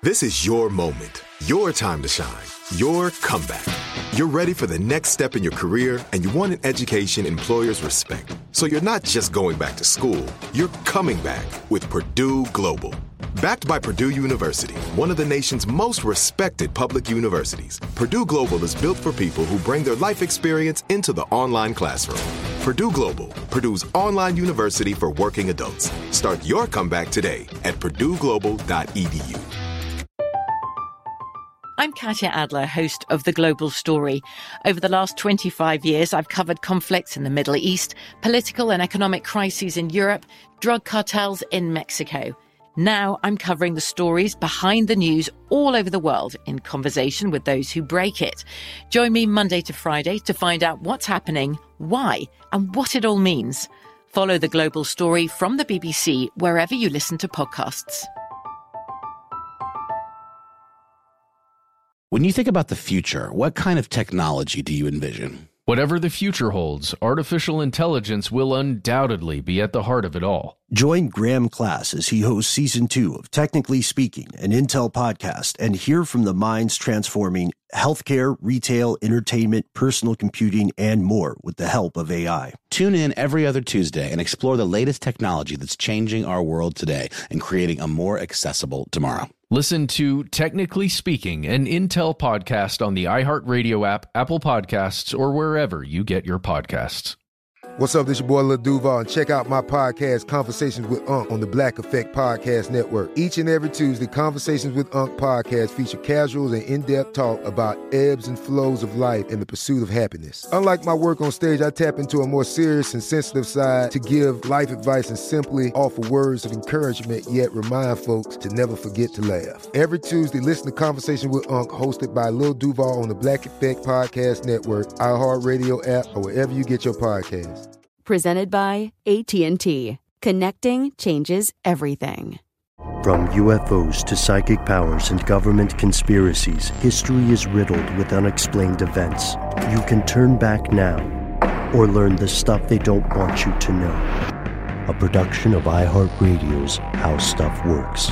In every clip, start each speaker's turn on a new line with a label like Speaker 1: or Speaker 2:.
Speaker 1: This is your moment, your time to shine, your comeback. You're ready for the next step in your career, and you want an education employers respect. So you're not just going back to school, you're coming back with Purdue Global. Backed by Purdue University, one of the nation's most respected public universities, Purdue Global is built for people who bring their life experience into the online classroom. Purdue Global, Purdue's online university for working adults. Start your comeback today at purdueglobal.edu.
Speaker 2: I'm Katya Adler, host of The Global Story. Over the last 25 years, I've covered conflicts in the Middle East, political and economic crises in Europe, drug cartels in Mexico. Now I'm covering the stories behind the news all over the world in conversation with those who break it. Join me Monday to Friday to find out what's happening, why, and what it all means. Follow The Global Story from the BBC wherever you listen to podcasts.
Speaker 3: When you think about the future, what kind of technology do you envision?
Speaker 4: Whatever the future holds, artificial intelligence will undoubtedly be at the heart of it all.
Speaker 5: Join Graham Class as he hosts Season 2 of Technically Speaking, an Intel podcast, and hear from the minds transforming healthcare, retail, entertainment, personal computing, and more with the help of AI.
Speaker 3: Tune in every other Tuesday and explore the latest technology that's changing our world today and creating a more accessible tomorrow.
Speaker 4: Listen to Technically Speaking, an Intel podcast on the iHeartRadio app, Apple Podcasts, or wherever you get your podcasts.
Speaker 6: What's up, this your boy Lil Duval, and check out my podcast, Conversations with Unc, on the Black Effect Podcast Network. Each and every Tuesday, Conversations with Unc podcast feature casuals and in-depth talk about ebbs and flows of life and the pursuit of happiness. Unlike my work on stage, I tap into a more serious and sensitive side to give life advice and simply offer words of encouragement, yet remind folks to never forget to laugh. Every Tuesday, listen to Conversations with Unc, hosted by Lil Duval on the Black Effect Podcast Network, iHeartRadio app, or wherever you get your podcasts.
Speaker 7: Presented by AT&T. Connecting changes everything.
Speaker 8: From UFOs to psychic powers and government conspiracies, history is riddled with unexplained events. You can turn back now or learn the stuff they don't want you to know. A production of iHeartRadio's How Stuff Works.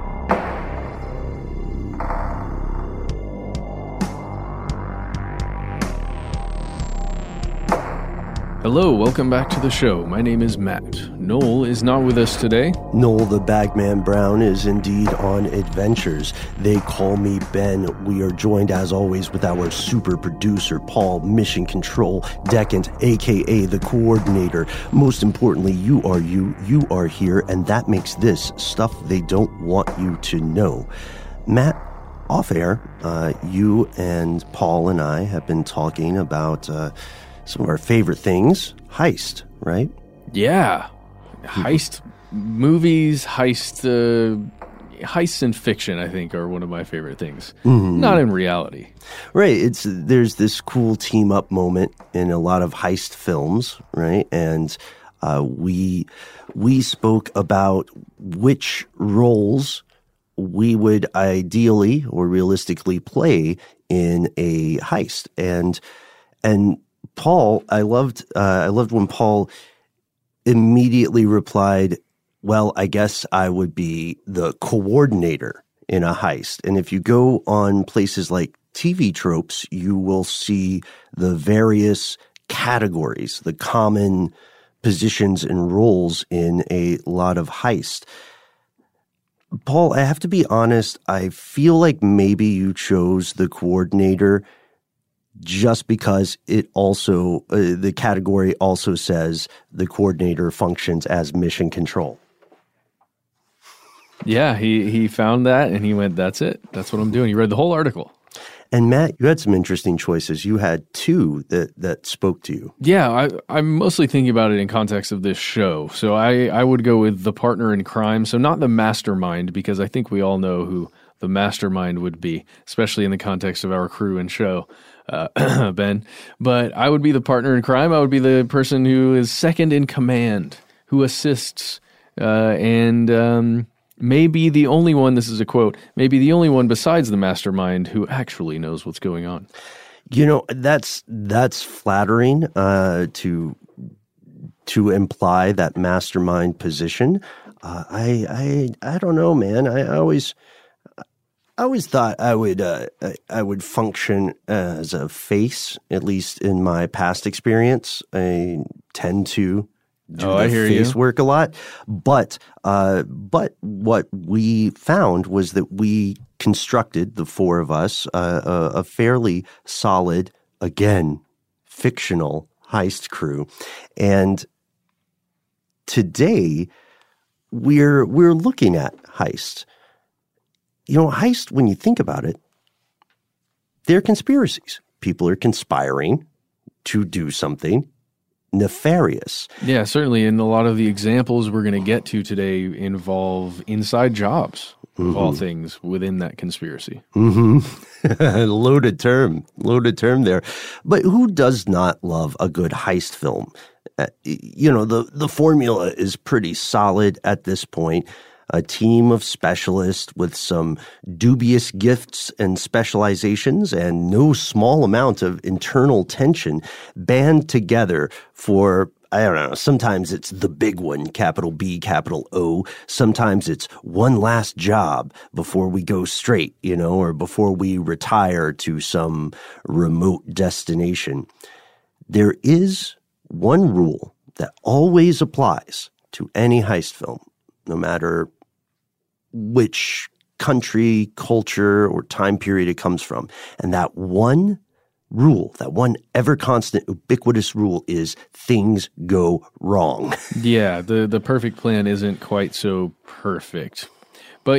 Speaker 4: Hello, welcome back to the show. My name is Matt. Noel is not with us today.
Speaker 8: Noel the Bagman Brown is indeed on adventures. They call me Ben. We are joined, as always, with our super producer, Paul Mission Control Decant, a.k.a. the coordinator. Most importantly, you are here, and that makes this stuff they don't want you to know. Matt, off air, you and Paul and I have been talking about some of our favorite things. Heist, right?
Speaker 4: Yeah. Heist movies, heists in fiction, I think, are one of my favorite things. Mm-hmm. Not in reality.
Speaker 8: Right. There's this cool team-up moment in a lot of heist films, right? And we spoke about which roles we would ideally or realistically play in a heist. And Paul, I loved when Paul immediately replied, well, I guess I would be the coordinator in a heist. And if you go on places like TV Tropes, you will see the various categories, the common positions and roles in a lot of heist. Paul, I have to be honest, I feel like maybe you chose the coordinator just because it also, the category also says the coordinator functions as mission control.
Speaker 4: Yeah, he found that and he went, that's it. That's what I'm doing. He read the whole article.
Speaker 8: And Matt, you had some interesting choices. You had two that spoke to you.
Speaker 4: Yeah, I'm mostly thinking about it in context of this show. So I would go with the partner in crime. So not the mastermind, because I think we all know who the mastermind would be, especially in the context of our crew and show, Ben. But I would be the partner in crime. I would be the person who is second in command, who assists, and maybe the only one, this is a quote, maybe the only one besides the mastermind who actually knows what's going on.
Speaker 8: You know, that's flattering to imply that mastermind position. I don't know, man. I always thought I would function as a face, at least in my past experience. I tend to do the face work a lot. But what we found was that we constructed, the four of us, a fairly solid, again, fictional heist crew. And today we're looking at heist. You know, heist, when you think about it, they're conspiracies. People are conspiring to do something nefarious.
Speaker 4: Yeah, certainly. And a lot of the examples we're going to get to today involve inside jobs, of all things, within that conspiracy.
Speaker 8: Loaded term there. But who does not love a good heist film? The formula is pretty solid at this point. A team of specialists with some dubious gifts and specializations and no small amount of internal tension band together for, I don't know, sometimes it's the big one, capital B, capital O. Sometimes it's one last job before we go straight, or before we retire to some remote destination. There is one rule that always applies to any heist film, no matter which country, culture, or time period it comes from. And that one rule, that one ever-constant, ubiquitous rule is things go wrong.
Speaker 4: Yeah, the perfect plan isn't quite so perfect. But,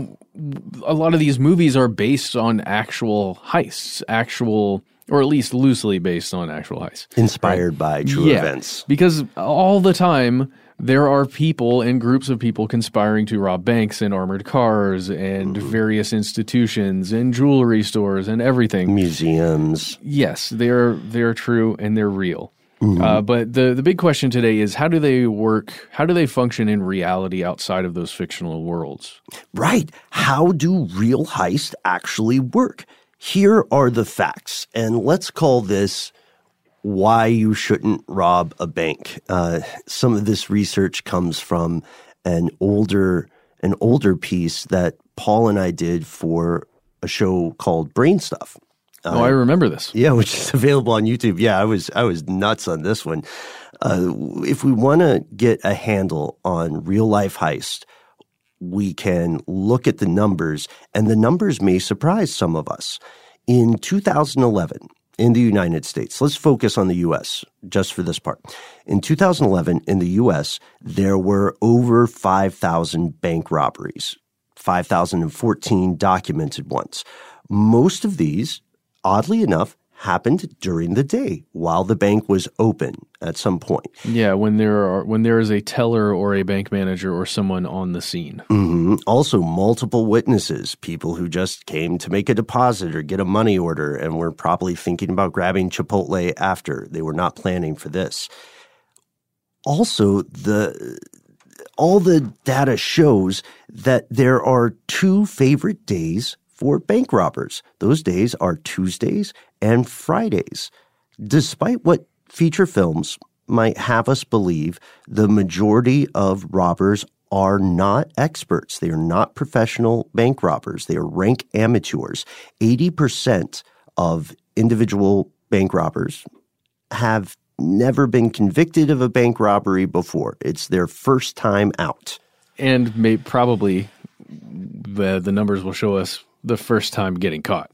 Speaker 4: a lot of these movies are based on actual heists, or at least loosely based on actual heists.
Speaker 8: Inspired by true events.
Speaker 4: Because all the time, there are people and groups of people conspiring to rob banks and armored cars and various institutions and jewelry stores and everything.
Speaker 8: Museums.
Speaker 4: Yes, they're true and they're real. But the big question today is, how do they work? How do they function in reality outside of those fictional worlds?
Speaker 8: Right. How do real heists actually work? Here are the facts, and let's call this why you shouldn't rob a bank. Some of this research comes from an older piece that Paul and I did for a show called Brain Stuff.
Speaker 4: I remember this.
Speaker 8: Yeah, which is available on YouTube. Yeah, I was nuts on this one. If we want to get a handle on real life heist, we can look at the numbers, and the numbers may surprise some of us. In 2011, in the United States, let's focus on the U.S. just for this part. In 2011, in the U.S., there were over 5,000 bank robberies, 5,014 documented ones. Most of these, oddly enough, happened during the day while the bank was open at some point.
Speaker 4: Yeah, when there is a teller or a bank manager or someone on the scene.
Speaker 8: Also, multiple witnesses, people who just came to make a deposit or get a money order and were probably thinking about grabbing Chipotle after. They were not planning for this. Also, all the data shows that there are two favorite days for bank robbers. Those days are Tuesdays and Fridays. Despite what feature films might have us believe, the majority of robbers are not experts. They are not professional bank robbers. They are rank amateurs. 80% of individual bank robbers have never been convicted of a bank robbery before. It's their first time out.
Speaker 4: And probably the numbers will show us the first time getting caught.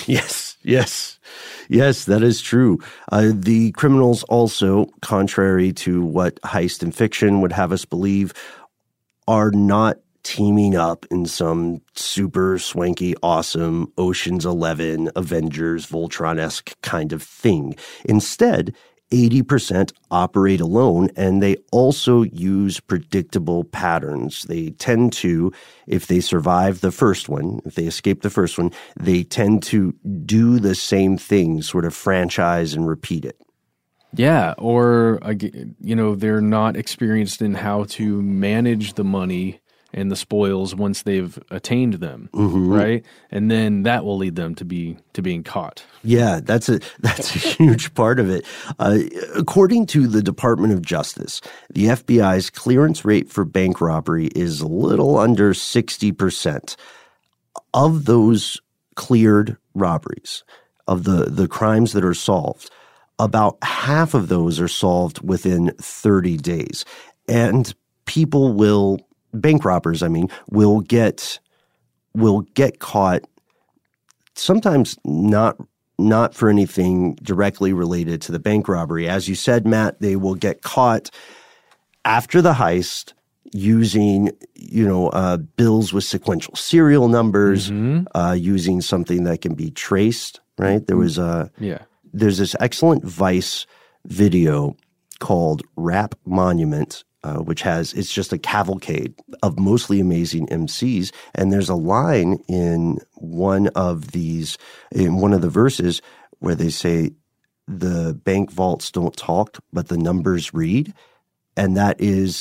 Speaker 8: Yes, that is true. The criminals also, contrary to what heist and fiction would have us believe, are not teaming up in some super swanky, awesome Ocean's 11, Avengers, Voltron-esque kind of thing. Instead, 80% operate alone, and they also use predictable patterns. They tend to, if they survive the first one, if they escape the first one, they tend to do the same thing, sort of franchise and repeat it.
Speaker 4: Yeah, or, they're not experienced in how to manage the money and the spoils once they've attained them, right? And then that will lead them to being caught.
Speaker 8: Yeah, that's a huge part of it. According to the Department of Justice, the FBI's clearance rate for bank robbery is a little under 60%. of those cleared robberies, of the crimes that are solved, about half of those are solved within 30 days. And people bank robbers, will get caught, sometimes not for anything directly related to the bank robbery. As you said, Matt, they will get caught after the heist using, bills with sequential serial numbers, using something that can be traced, right? There's this excellent Vice video called Rap Monument, it's just a cavalcade of mostly amazing MCs. And there's a line in one of the verses where they say, the bank vaults don't talk, but the numbers read. And that is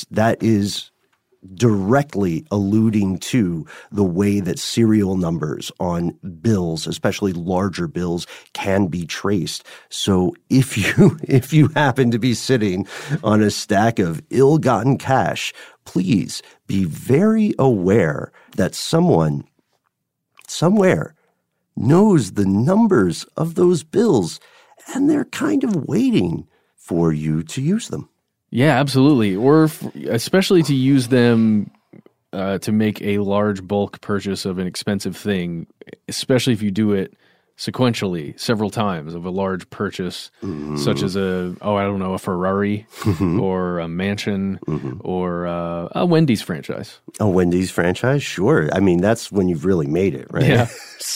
Speaker 8: directly alluding to the way that serial numbers on bills, especially larger bills, can be traced. So if you happen to be sitting on a stack of ill-gotten cash, please be very aware that someone somewhere knows the numbers of those bills, and they're kind of waiting for you to use them.
Speaker 4: Yeah, absolutely. Or especially to use them to make a large bulk purchase of an expensive thing, especially if you do it sequentially several times of a large purchase, such as a Ferrari or a mansion or a Wendy's franchise.
Speaker 8: A Wendy's franchise? Sure. That's when you've really made it, right?
Speaker 4: Yeah.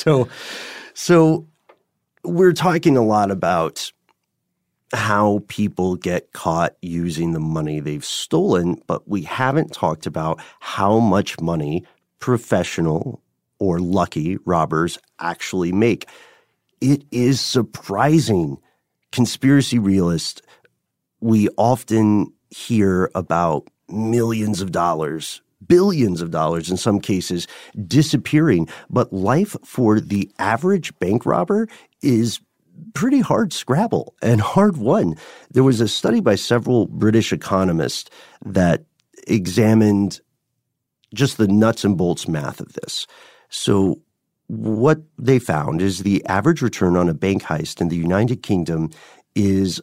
Speaker 8: So we're talking a lot about how people get caught using the money they've stolen, but we haven't talked about how much money professional or lucky robbers actually make. It is surprising. Conspiracy realists, we often hear about millions of dollars, billions of dollars in some cases, disappearing, but life for the average bank robber is pretty hard scrabble and hard won. There was a study by several British economists that examined just the nuts and bolts math of this. So what they found is the average return on a bank heist in the United Kingdom is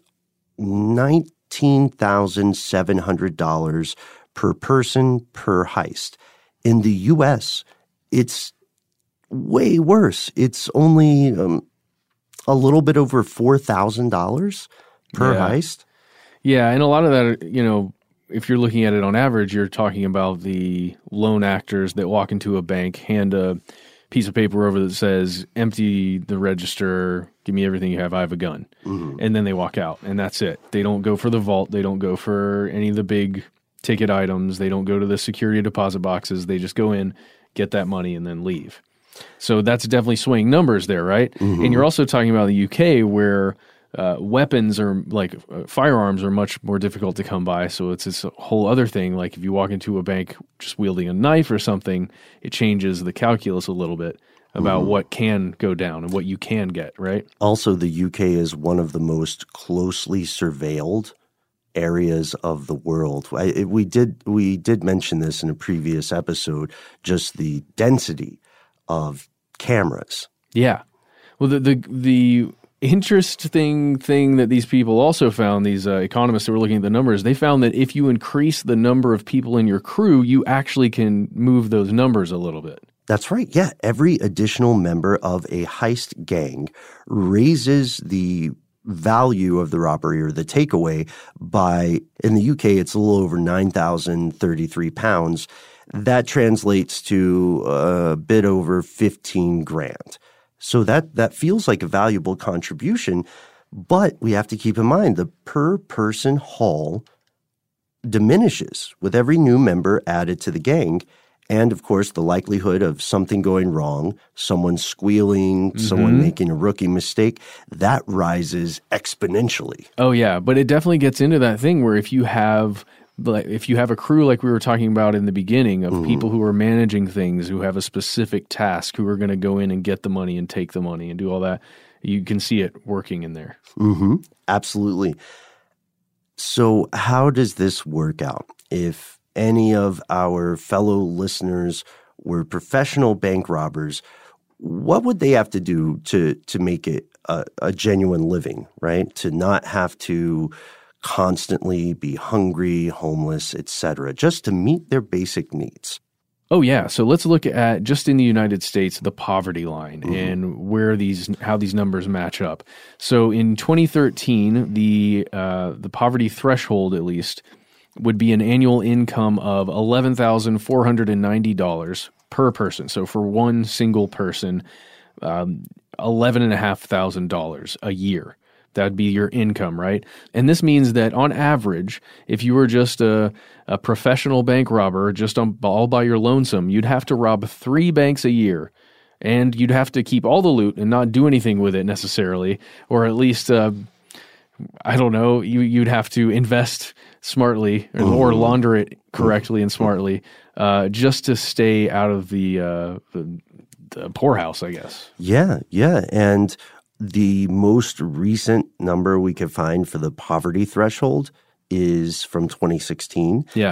Speaker 8: $19,700 per person per heist. In the U.S., it's way worse. It's only a little bit over $4,000 per heist.
Speaker 4: Yeah, and a lot of that, if you're looking at it on average, you're talking about the lone actors that walk into a bank, hand a piece of paper over that says, empty the register, give me everything you have, I have a gun. And then they walk out, and that's it. They don't go for the vault. They don't go for any of the big ticket items. They don't go to the security deposit boxes. They just go in, get that money, and then leave. So that's definitely swinging numbers there, right? And you're also talking about the UK where weapons are firearms are much more difficult to come by. So it's this whole other thing. Like if you walk into a bank just wielding a knife or something, it changes the calculus a little bit about what can go down and what you can get, right?
Speaker 8: Also, the UK is one of the most closely surveilled areas of the world. We did mention this in a previous episode, just the density of cameras.
Speaker 4: Yeah. Well, the interesting thing that these people also found, these economists that were looking at the numbers, they found that if you increase the number of people in your crew, you actually can move those numbers a little bit.
Speaker 8: That's right. Yeah. Every additional member of a heist gang raises the value of the robbery or the takeaway by, in the UK, it's a little over £9,033. That translates to a bit over 15 grand. So that feels like a valuable contribution, but we have to keep in mind the per person haul diminishes with every new member added to the gang. And of course, the likelihood of something going wrong, someone squealing, someone making a rookie mistake, that rises exponentially.
Speaker 4: Oh yeah, but it definitely gets into that thing where if you have a crew like we were talking about in the beginning of people who are managing things, who have a specific task, who are going to go in and get the money and take the money and do all that, you can see it working in there.
Speaker 8: Absolutely. So how does this work out? If any of our fellow listeners were professional bank robbers, what would they have to do to make it a genuine living, right? To not have to constantly be hungry, homeless, etc., just to meet their basic needs.
Speaker 4: Oh, yeah. So let's look at, just in the United States, the poverty line and how these numbers match up. So in 2013, the poverty threshold, at least, would be an annual income of $11,490 per person. So for one single person, $11,500 a year. That'd be your income, right? And this means that on average, if you were just a professional bank robber, just all by your lonesome, you'd have to rob 3 banks a year. And you'd have to keep all the loot and not do anything with it necessarily, or at least, I don't know, you'd have to invest smartly or launder it correctly and smartly just to stay out of the poorhouse, I guess.
Speaker 8: Yeah. And the most recent number we could find for the poverty threshold is from 2016.
Speaker 4: Yeah.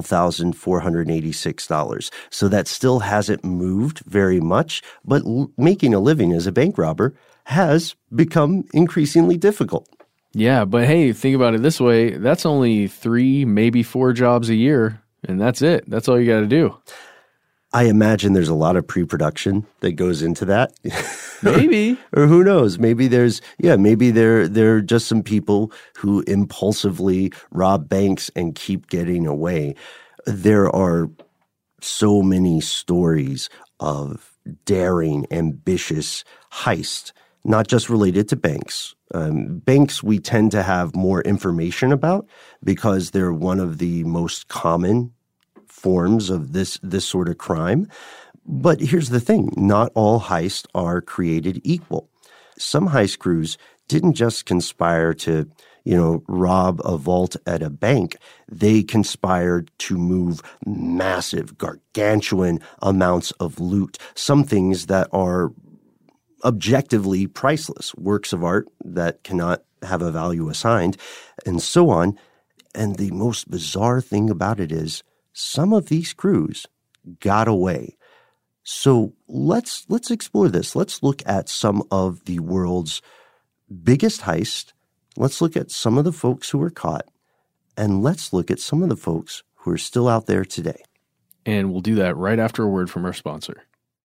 Speaker 8: $12,486. So that still hasn't moved very much, but making a living as a bank robber has become increasingly difficult.
Speaker 4: Yeah, but hey, think about it this way. That's only 3, maybe 4 jobs a year, and that's it. That's all you got to do.
Speaker 8: I imagine there's a lot of pre-production that goes into that.
Speaker 4: Maybe.
Speaker 8: Or who knows? Maybe there are just some people who impulsively rob banks and keep getting away. There are so many stories of daring, ambitious heist, not just related to banks. Banks we tend to have more information about because they're one of the most common forms of this sort of crime. But here's the thing. Not all heists are created equal. Some heist crews didn't just conspire to, rob a vault at a bank. They conspired to move massive, gargantuan amounts of loot, some things that are objectively priceless, works of art that cannot have a value assigned, and so on. And the most bizarre thing about it is some of these crews got away. So let's explore this. Let's look at some of the world's biggest heists. Let's look at some of the folks who were caught, and let's look at some of the folks who are still out there today.
Speaker 4: And we'll do that right after a word from our sponsor.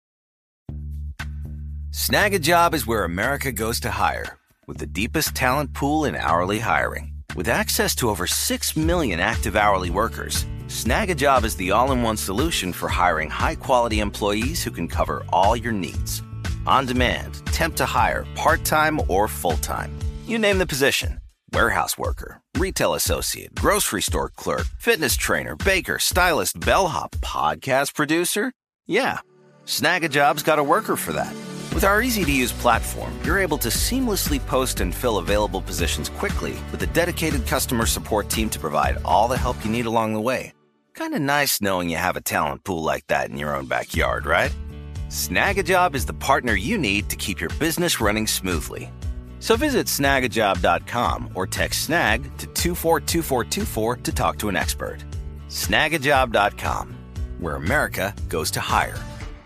Speaker 9: Snag a Job is where America goes to hire, with the deepest talent pool in hourly hiring. With access to over 6 million active hourly workers, Snag a Job is the all-in-one solution for hiring high-quality employees who can cover all your needs. On demand, temp to hire, part-time or full-time. You name the position. Warehouse worker, retail associate, grocery store clerk, fitness trainer, baker, stylist, bellhop, podcast producer. Yeah, Snag a Job's got a worker for that. With our easy-to-use platform, you're able to seamlessly post and fill available positions quickly with a dedicated customer support team to provide all the help you need along the way. Kind of nice knowing you have a talent pool like that in your own backyard, right? Snag a Job is the partner you need to keep your business running smoothly. So visit snagajob.com or text SNAG to 242424 to talk to an expert. Snagajob.com, where America goes to hire.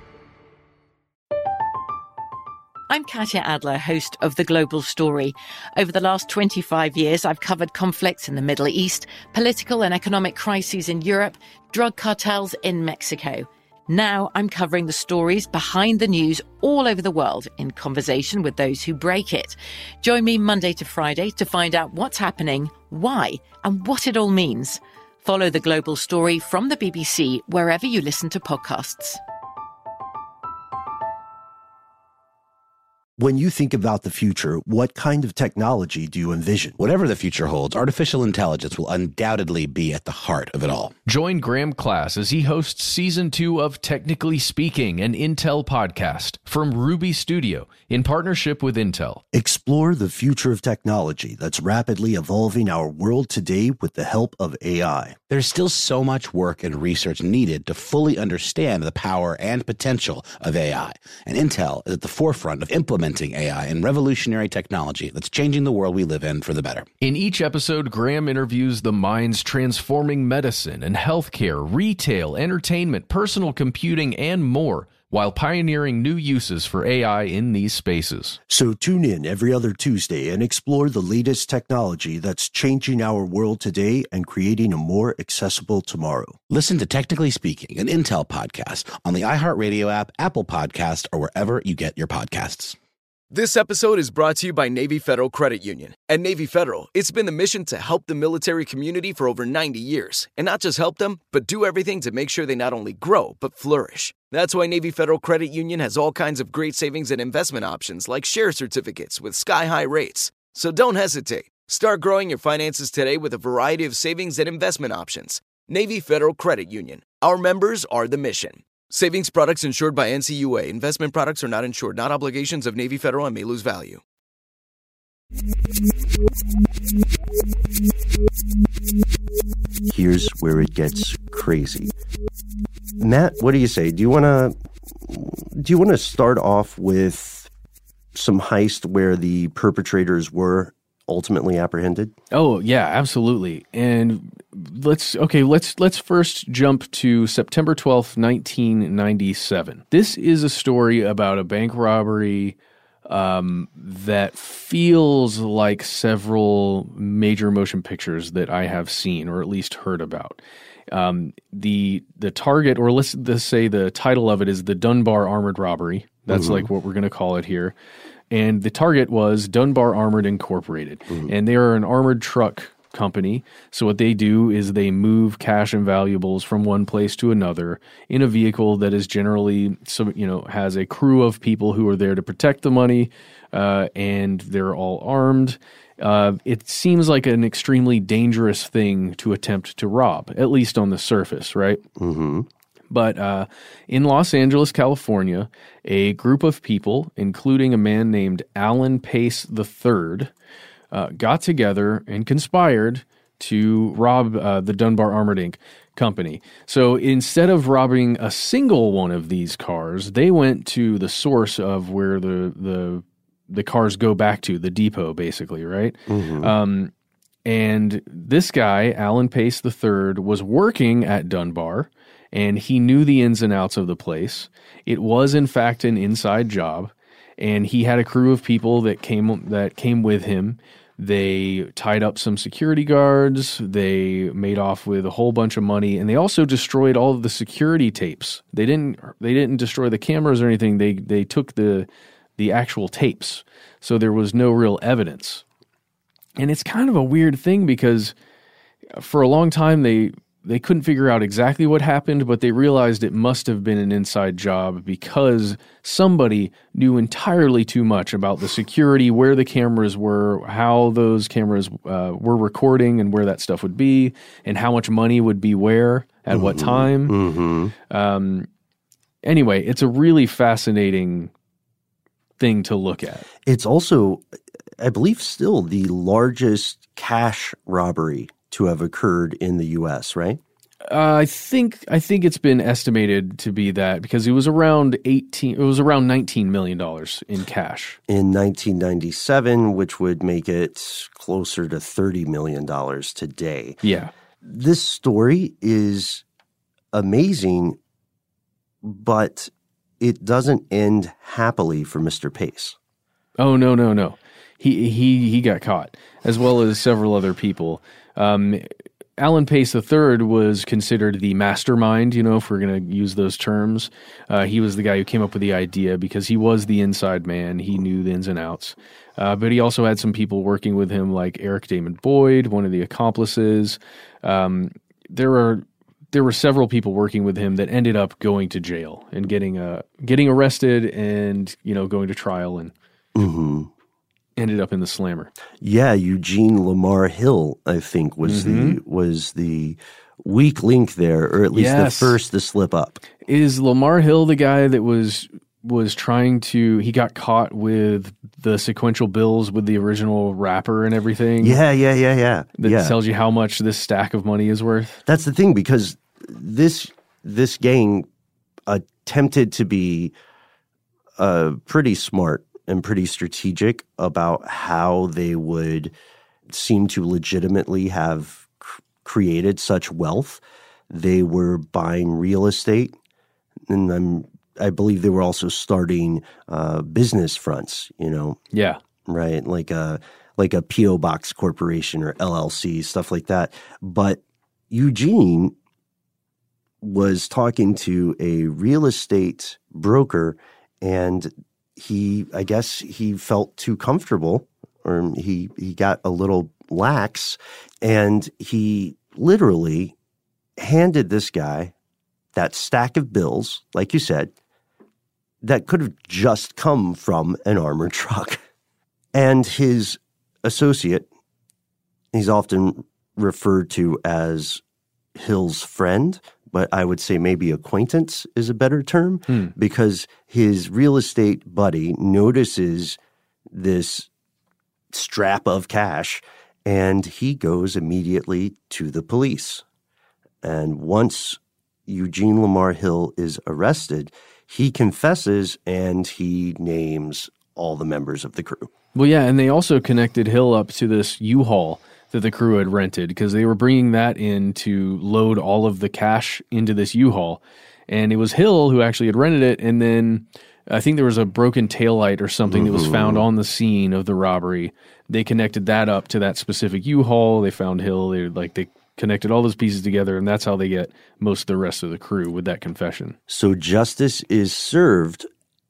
Speaker 2: I'm Katya Adler, host of The Global Story. Over the last 25 years, I've covered conflicts in the Middle East, political and economic crises in Europe, drug cartels in Mexico. Now I'm covering the stories behind the news all over the world in conversation with those who break it. Join me Monday to Friday to find out what's happening, why, and what it all means. Follow The Global Story from the BBC wherever you listen to podcasts.
Speaker 5: When you think about the future, what kind of technology do you envision?
Speaker 3: Whatever the future holds, artificial intelligence will undoubtedly be at the heart of it all.
Speaker 10: Join Graham Class as he hosts Season 2 of Technically Speaking, an Intel podcast from Ruby Studio in partnership with Intel.
Speaker 5: Explore the future of technology that's rapidly evolving our world today with the help of AI.
Speaker 3: There's still so much work and research needed to fully understand the power and potential of AI, and Intel is at the forefront of implementing implementing AI and revolutionary technology that's changing the world we live in for the better.
Speaker 10: In each episode, Graham interviews the minds transforming medicine and healthcare, retail, entertainment, personal computing, and more, while pioneering new uses for AI in these spaces.
Speaker 5: So tune in every other Tuesday and explore the latest technology that's changing our world today and creating a more accessible tomorrow.
Speaker 3: Listen to Technically Speaking, an Intel podcast on the iHeartRadio app, Apple Podcast, or wherever you get your podcasts.
Speaker 11: This episode is brought to you by Navy Federal Credit Union. At Navy Federal, it's been the mission to help the military community for over 90 years. And not just help them, but do everything to make sure they not only grow, but flourish. That's why Navy Federal Credit Union has all kinds of great savings and investment options like share certificates with sky-high rates. So don't hesitate. Start growing your finances today with a variety of savings and investment options. Navy Federal Credit Union. Our members are the mission. Savings products insured by NCUA. Investment products are not insured, not obligations of Navy Federal and may lose value.
Speaker 8: Here's where it gets crazy. Matt, what do you say? Do you want to start off with some heist where the perpetrators were ultimately apprehended?
Speaker 4: Oh, yeah, absolutely. And let's first jump to September 12th, 1997. This is a story about a bank robbery that feels like several major motion pictures that I have seen or at least heard about. The target, or let's say the title of it, is the Dunbar Armored Robbery. That's like what we're going to call it here. And the target was Dunbar Armored Incorporated. And they are an armored truck company. So what they do is they move cash and valuables from one place to another in a vehicle that is generally, has a crew of people who are there to protect the money, and they're all armed. It seems like an extremely dangerous thing to attempt to rob, at least on the surface, right? Mm-hmm. But in Los Angeles, California, a group of people, including a man named Alan Pace III, got together and conspired to rob the Dunbar Armored Inc. company. So instead of robbing a single one of these cars, they went to the source of where the cars go back to, the depot, basically, right? Mm-hmm. And this guy, Alan Pace III, was working at Dunbar, and he knew the ins and outs of the place. It was, in fact, an inside job, and he had a crew of people that came with him. They tied up some security guards. They made off with a whole bunch of money, and they also destroyed all of the security tapes. They didn't destroy the cameras or anything. They took the actual tapes, so there was no real evidence. And it's kind of a weird thing because for a long time they couldn't figure out exactly what happened, but they realized it must have been an inside job because somebody knew entirely too much about the security, where the cameras were, how those cameras were recording and where that stuff would be, and how much money would be where at what time. Mm-hmm. Anyway, it's a really fascinating thing to look at. It's
Speaker 8: also, I believe, still the largest cash robbery to have occurred in the U.S., right?
Speaker 4: I think it's been estimated to be that because it was around $19 million in cash.
Speaker 8: In 1997, which would make it closer to $30 million today.
Speaker 4: Yeah.
Speaker 8: This story is amazing, but it doesn't end happily for Mr. Pace.
Speaker 4: Oh, no. He got caught, as well as several other people. Alan Pace III was considered the mastermind, if we're going to use those terms. He was the guy who came up with the idea because he was the inside man. He knew the ins and outs. But he also had some people working with him like Eric Damon Boyd, one of the accomplices. There were several people working with him that ended up going to jail and getting arrested and, going to trial and ended up in the slammer.
Speaker 8: Yeah, Eugene Lamar Hill, I think, was the weak link there, or at least the first to slip up.
Speaker 4: Is Lamar Hill the guy that was trying to? He got caught with the sequential bills with the original wrapper and everything.
Speaker 8: Yeah.
Speaker 4: That tells you how much this stack of money is worth.
Speaker 8: That's the thing, because this gang attempted to be pretty smart and pretty strategic about how they would seem to legitimately have created such wealth. They were buying real estate, and I believe they were also starting business fronts,
Speaker 4: Yeah.
Speaker 8: Right, like a P.O. Box Corporation or LLC, stuff like that. But Eugene was talking to a real estate broker, and I guess he felt too comfortable, or he got a little lax, and he literally handed this guy that stack of bills, like you said, that could have just come from an armored truck. And his associate, he's often referred to as Hill's friend, but I would say maybe acquaintance is a better term, because his real estate buddy notices this strap of cash, and he goes immediately to the police. And once Eugene Lamar Hill is arrested, he confesses and he names all the members of the crew.
Speaker 4: Well, yeah, and they also connected Hill up to this U-Haul that the crew had rented, because they were bringing that in to load all of the cash into this U-Haul. And it was Hill who actually had rented it, and then I think there was a broken taillight or something that was found on the scene of the robbery. They connected that up to that specific U-Haul. They found Hill. They connected all those pieces together, and that's how they get most of the rest of the crew with that confession.
Speaker 8: So justice is served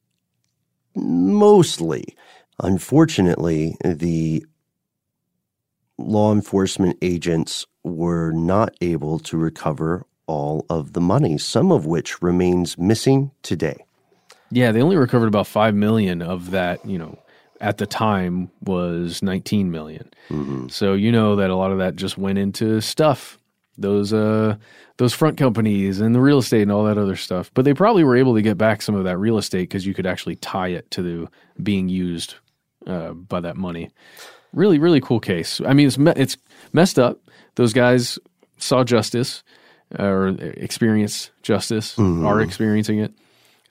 Speaker 8: mostly. Unfortunately, the law enforcement agents were not able to recover all of the money, some of which remains missing today.
Speaker 4: Yeah, they only recovered about $5 million of that, at the time was $19 million. So that a lot of that just went into stuff, those front companies and the real estate and all that other stuff. But they probably were able to get back some of that real estate because you could actually tie it to the being used by that money. Really, really cool case. I mean, it's messed up. Those guys saw justice or experienced justice, are experiencing it.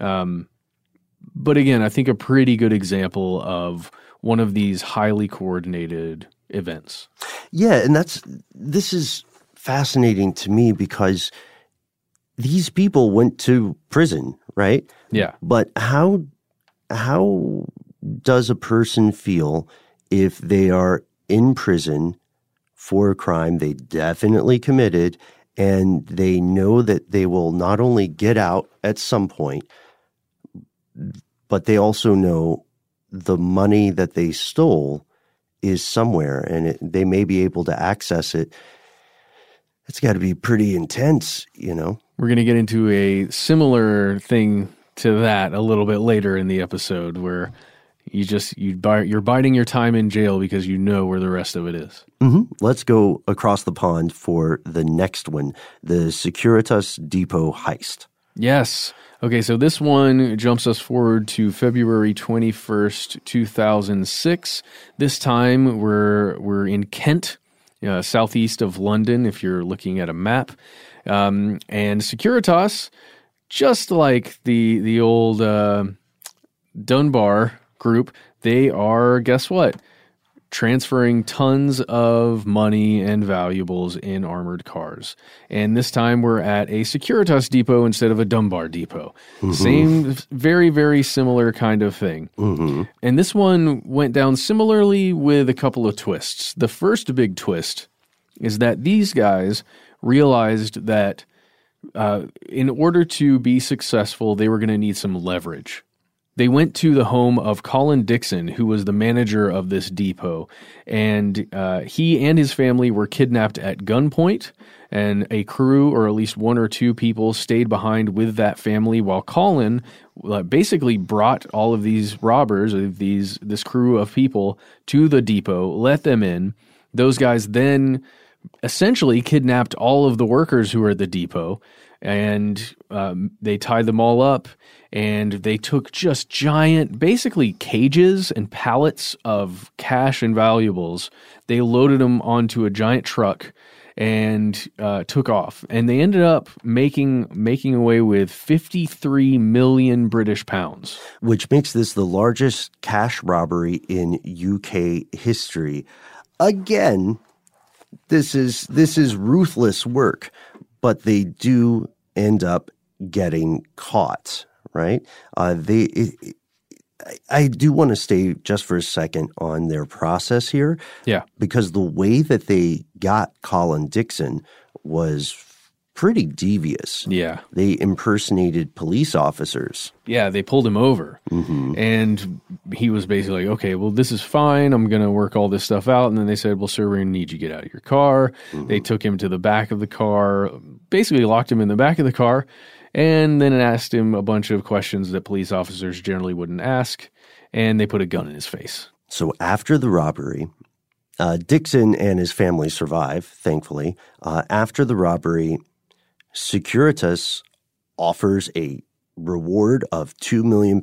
Speaker 4: But again, I think a pretty good example of one of these highly coordinated events.
Speaker 8: Yeah, and this is fascinating to me because these people went to prison, right?
Speaker 4: Yeah.
Speaker 8: But how does a person feel if they are in prison for a crime they definitely committed, and they know that they will not only get out at some point, but they also know the money that they stole is somewhere, and they may be able to access it? It's got to be pretty intense, We're
Speaker 4: going to get into a similar thing to that a little bit later in the episode, where you're biding your time in jail because you know where the rest of it is.
Speaker 8: Let's go across the pond for the next one, the Securitas Depot heist.
Speaker 4: Yes. Okay, so this one jumps us forward to February 21st, 2006. This time we're in Kent, southeast of London, if you're looking at a map. And Securitas, just like the old Dunbar group, they are, guess what? Transferring tons of money and valuables in armored cars. And this time we're at a Securitas depot instead of a Dunbar depot. Same, very, very similar kind of thing. And this one went down similarly with a couple of twists. The first big twist is that these guys realized that in order to be successful, they were going to need some leverage. They went to the home of Colin Dixon, who was the manager of this depot, and he and his family were kidnapped at gunpoint, and a crew, or at least one or two people, stayed behind with that family while Colin basically brought all of these robbers, this crew of people, to the depot, let them in. Those guys then essentially kidnapped all of the workers who were at the depot, and they tied them all up, and they took just giant, basically cages and pallets of cash and valuables. They loaded them onto a giant truck, and took off. And they ended up making away with 53 million British pounds.
Speaker 8: Which makes this the largest cash robbery in UK history. Again, this is ruthless work, but they do end up getting caught, right? I do want to stay just for a second on their process here.
Speaker 4: Yeah.
Speaker 8: Because the way that they got Colin Dixon was pretty devious.
Speaker 4: Yeah.
Speaker 8: They impersonated police officers.
Speaker 4: Yeah, they pulled him over.
Speaker 8: Mm-hmm.
Speaker 4: And he was basically like, okay, well, this is fine. I'm going to work all this stuff out. And then they said, well, sir, we're going to need you to get out of your car. Mm-hmm. They took him to the back of the car, basically locked him in the back of the car, and then asked him a bunch of questions that police officers generally wouldn't ask. And they put a gun in his face.
Speaker 8: So after the robbery, Dixon and his family survive, thankfully. After the robbery, Securitas offers a reward of £2 million.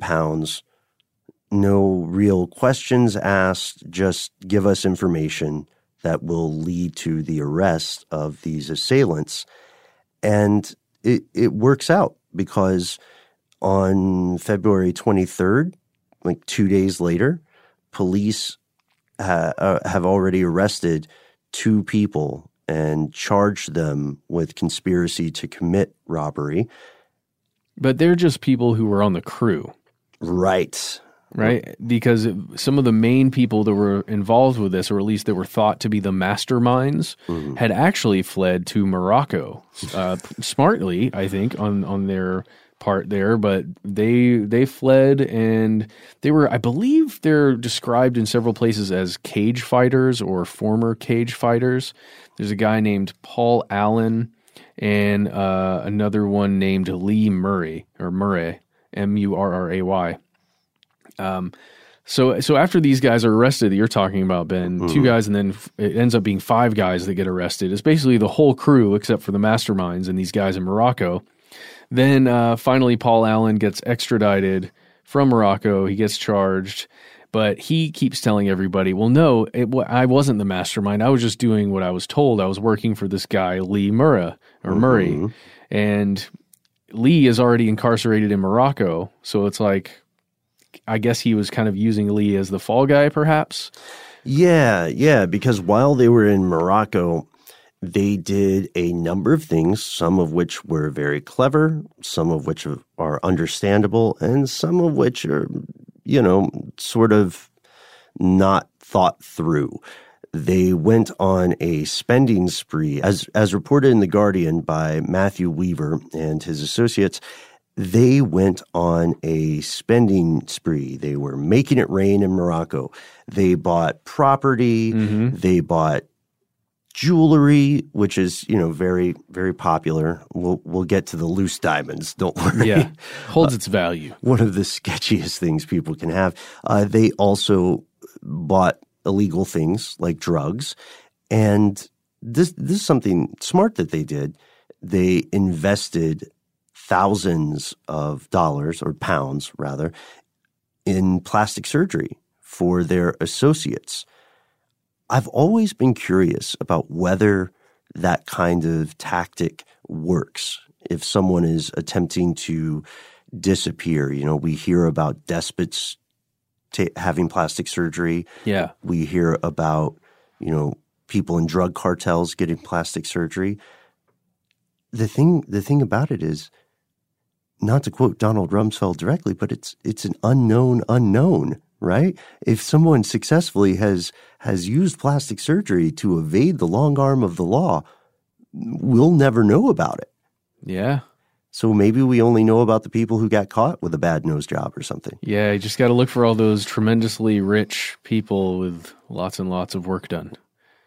Speaker 8: No real questions asked, just give us information that will lead to the arrest of these assailants. And it works out because on February 23rd, like 2 days later, police have already arrested 2 people and charged them with conspiracy to commit robbery.
Speaker 4: But they're just people who were on the crew.
Speaker 8: Right.
Speaker 4: Right? Because some of the main people that were involved with this, or at least that were thought to be the masterminds, had actually fled to Morocco. Smartly, I think, on their part there, but they fled, and they were, I believe they're described in several places as cage fighters or former cage fighters. There's a guy named Paul Allen and another one named Lee Murray, or Murray, Murray. So after these guys are arrested that you're talking about, Ben, 2 guys, and then it ends up being 5 guys that get arrested. It's basically the whole crew except for the masterminds and these guys in Morocco. Then finally Paul Allen gets extradited from Morocco. He gets charged, but he keeps telling everybody, well, no, I wasn't the mastermind. I was just doing what I was told. I was working for this guy, Lee Murray, and Lee is already incarcerated in Morocco. So it's like, I guess he was kind of using Lee as the fall guy, perhaps.
Speaker 8: Yeah, because while they were in Morocco, they did a number of things, some of which were very clever, some of which are understandable, and some of which are, sort of not thought through. They went on a spending spree, as reported in The Guardian by Matthew Weaver and his associates. They went on a spending spree. They were making it rain in Morocco. They bought property. Mm-hmm. They bought jewelry, which is, very, very popular. We'll get to the loose diamonds. Don't worry.
Speaker 4: Yeah, holds its value.
Speaker 8: One of the sketchiest things people can have. They also bought illegal things like drugs. And this is something smart that they did. They invested thousands of dollars, or pounds rather, in plastic surgery for their associates. I've always been curious about whether that kind of tactic works. If someone is attempting to disappear, we hear about despots having plastic surgery.
Speaker 4: Yeah.
Speaker 8: We hear about, people in drug cartels getting plastic surgery. The thing about it is, not to quote Donald Rumsfeld directly, but it's an unknown, right? If someone successfully has used plastic surgery to evade the long arm of the law, we'll never know about it.
Speaker 4: Yeah.
Speaker 8: So maybe we only know about the people who got caught with a bad nose job or something.
Speaker 4: Yeah, you just got to look for all those tremendously rich people with lots and lots of work done.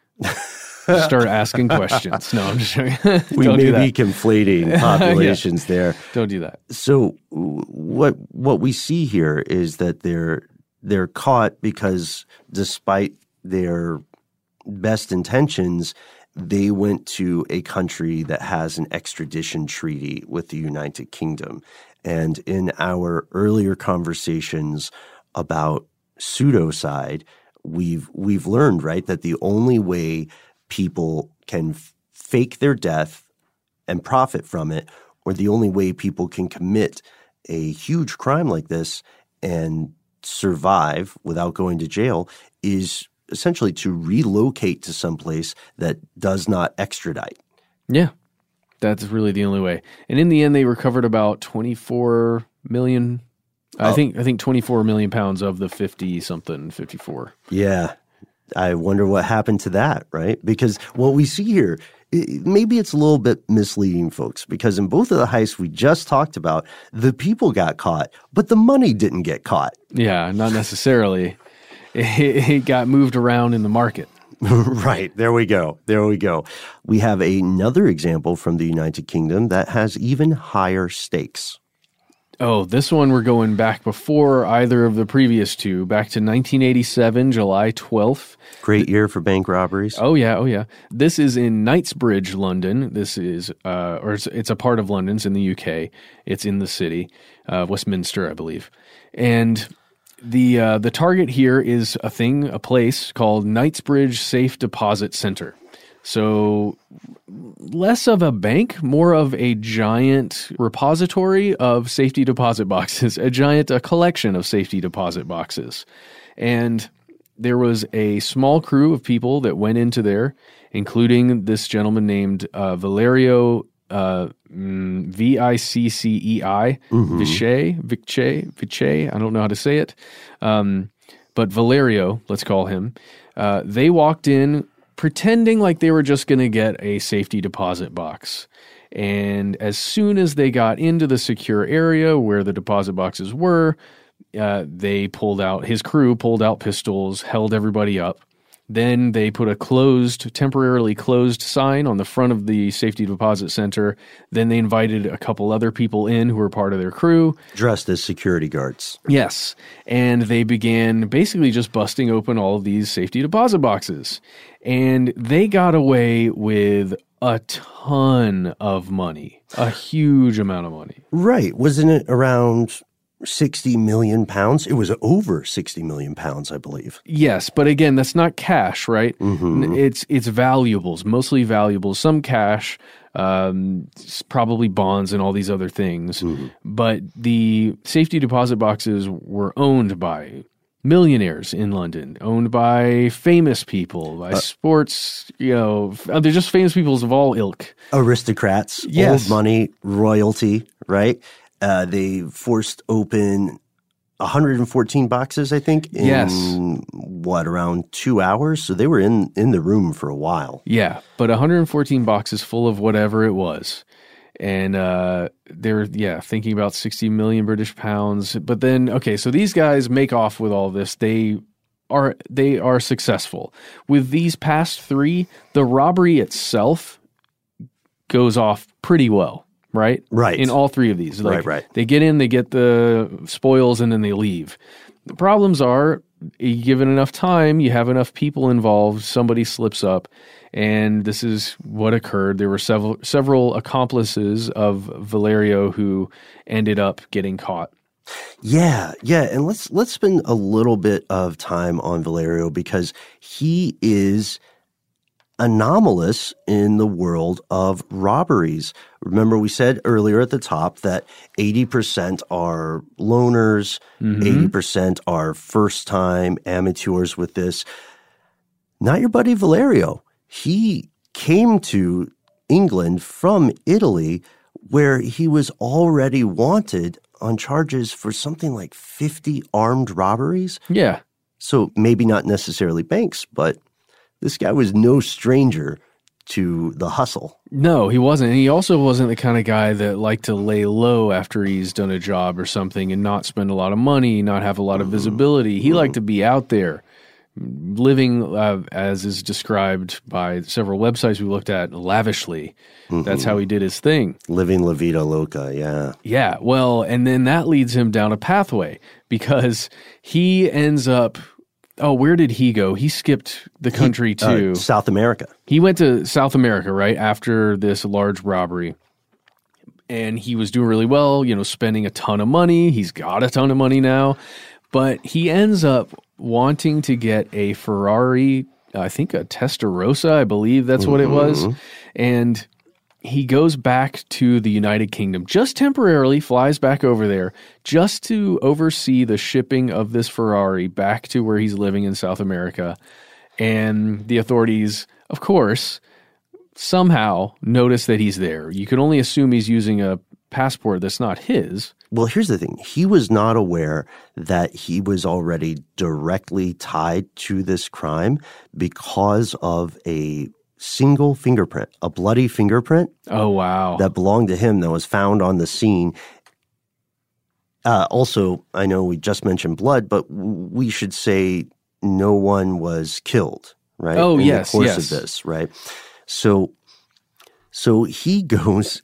Speaker 4: Start asking questions. No, I'm just joking.
Speaker 8: We may be conflating populations there.
Speaker 4: Don't do that.
Speaker 8: So what we see here is that they're caught because despite their best intentions, they went to a country that has an extradition treaty with the United Kingdom. And in our earlier conversations about pseudocide, we've learned, right, that the only way people can fake their death and profit from it, or the only way people can commit a huge crime like this and survive without going to jail is essentially to relocate to someplace that does not extradite.
Speaker 4: Yeah, that's really the only way. And in the end, they recovered about 24 million. I think 24 million pounds of the 50-something, 54.
Speaker 8: Yeah. I wonder what happened to that, right? Because what we see here, maybe it's a little bit misleading, folks, because in both of the heists we just talked about, the people got caught, but the money didn't get caught.
Speaker 4: Yeah, not necessarily. It got moved around in the market.
Speaker 8: Right. There we go. We have another example from the United Kingdom that has even higher stakes.
Speaker 4: Oh, this one we're going back before either of the previous two, back to 1987, July 12th.
Speaker 8: Great year for bank robberies.
Speaker 4: Oh, yeah. This is in Knightsbridge, London. This is, it's a part of London. It's in the UK. It's in the city, Westminster, I believe. And the target here is a place called Knightsbridge Safe Deposit Center. So less of a bank, more of a giant repository of safety deposit boxes, a collection of safety deposit boxes. And there was a small crew of people that went into there, including this gentleman named Valerio Viccei, Viccei, I don't know how to say it. But Valerio, let's call him, they walked in pretending like they were just going to get a safety deposit box. And as soon as they got into the secure area where the deposit boxes were, his crew pulled out pistols, held everybody up. Then they put a temporarily closed sign on the front of the safety deposit center. Then they invited a couple other people in who were part of their crew.
Speaker 8: Dressed as security guards.
Speaker 4: Yes. And they began basically just busting open all of these safety deposit boxes. And they got away with a ton of money, a huge amount of money.
Speaker 8: Right. Wasn't it around 60 million pounds? It was over 60 million pounds, I believe.
Speaker 4: Yes, but again, that's not cash, right?
Speaker 8: Mm-hmm.
Speaker 4: It's valuables, mostly valuables, some cash, probably bonds and all these other things.
Speaker 8: Mm-hmm.
Speaker 4: But the safety deposit boxes were owned by millionaires in London, owned by famous people, by sports, they're just famous people of all ilk.
Speaker 8: Aristocrats,
Speaker 4: yes.
Speaker 8: Old money, royalty, right? They forced open 114 boxes, I think, in around 2 hours? So they were in the room for a while.
Speaker 4: Yeah, but 114 boxes full of whatever it was. And they're thinking about 60 million British pounds. But then, okay, so these guys make off with all this. They are successful. With these past three, the robbery itself goes off pretty well. Right?
Speaker 8: Right.
Speaker 4: In all three of these.
Speaker 8: Right.
Speaker 4: They get in, they get the spoils, and then they leave. The problems are, given enough time, you have enough people involved, somebody slips up, and this is what occurred. There were several accomplices of Valerio who ended up getting caught.
Speaker 8: Yeah. And let's spend a little bit of time on Valerio because he is anomalous in the world of robberies. Remember, we said earlier at the top that 80% are loners, 80% are first-time amateurs with this. Not your buddy Valerio. He came to England from Italy where he was already wanted on charges for something like 50 armed robberies.
Speaker 4: Yeah.
Speaker 8: So maybe not necessarily banks, but this guy was no stranger to the hustle.
Speaker 4: No, he wasn't. And he also wasn't the kind of guy that liked to lay low after he's done a job or something and not spend a lot of money, not have a lot of visibility. He liked to be out there, living, as is described by several websites we looked at, lavishly. That's how he did his thing.
Speaker 8: Living la vida loca, yeah.
Speaker 4: Yeah, well, and then that leads him down a pathway because he ends up... Oh, where did he go? He skipped the country to
Speaker 8: South America.
Speaker 4: He went to South America, right, after this large robbery. And he was doing really well, spending a ton of money. He's got a ton of money now. But he ends up wanting to get a Ferrari I think a Testarossa, I believe that's what it was. And he goes back to the United Kingdom, just temporarily flies back over there just to oversee the shipping of this Ferrari back to where he's living in South America. And the authorities, of course, somehow notice that he's there. You can only assume he's using a passport that's not his.
Speaker 8: Well, here's the thing. He was not aware that he was already directly tied to this crime because of a single fingerprint, a bloody fingerprint.
Speaker 4: Oh, wow.
Speaker 8: That belonged to him that was found on the scene. Also, I know we just mentioned blood, but we should say no one was killed, right?
Speaker 4: Oh,
Speaker 8: in
Speaker 4: yes,
Speaker 8: the course
Speaker 4: yes.
Speaker 8: of this, right? So he goes...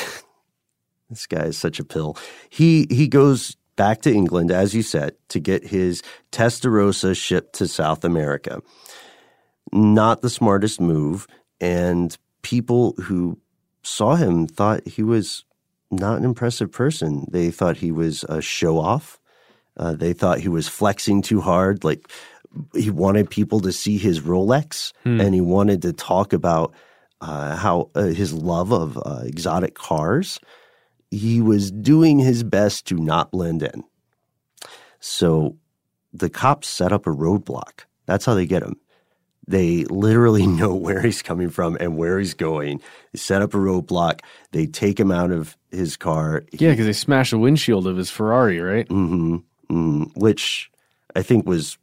Speaker 8: This guy is such a pill. He goes back to England, as you said, to get his Testarossa shipped to South America. Not the smartest move, and people who saw him thought he was not an impressive person. They thought he was a show-off. They thought he was flexing too hard. Like, he wanted people to see his Rolex, and he wanted to talk about how his love of exotic cars. He was doing his best to not blend in. So the cops set up a roadblock. That's how they get him. They literally know where he's coming from and where he's going. They set up a roadblock. They take him out of his car.
Speaker 4: Yeah, because they smashed the windshield of his Ferrari, right?
Speaker 8: Which I think was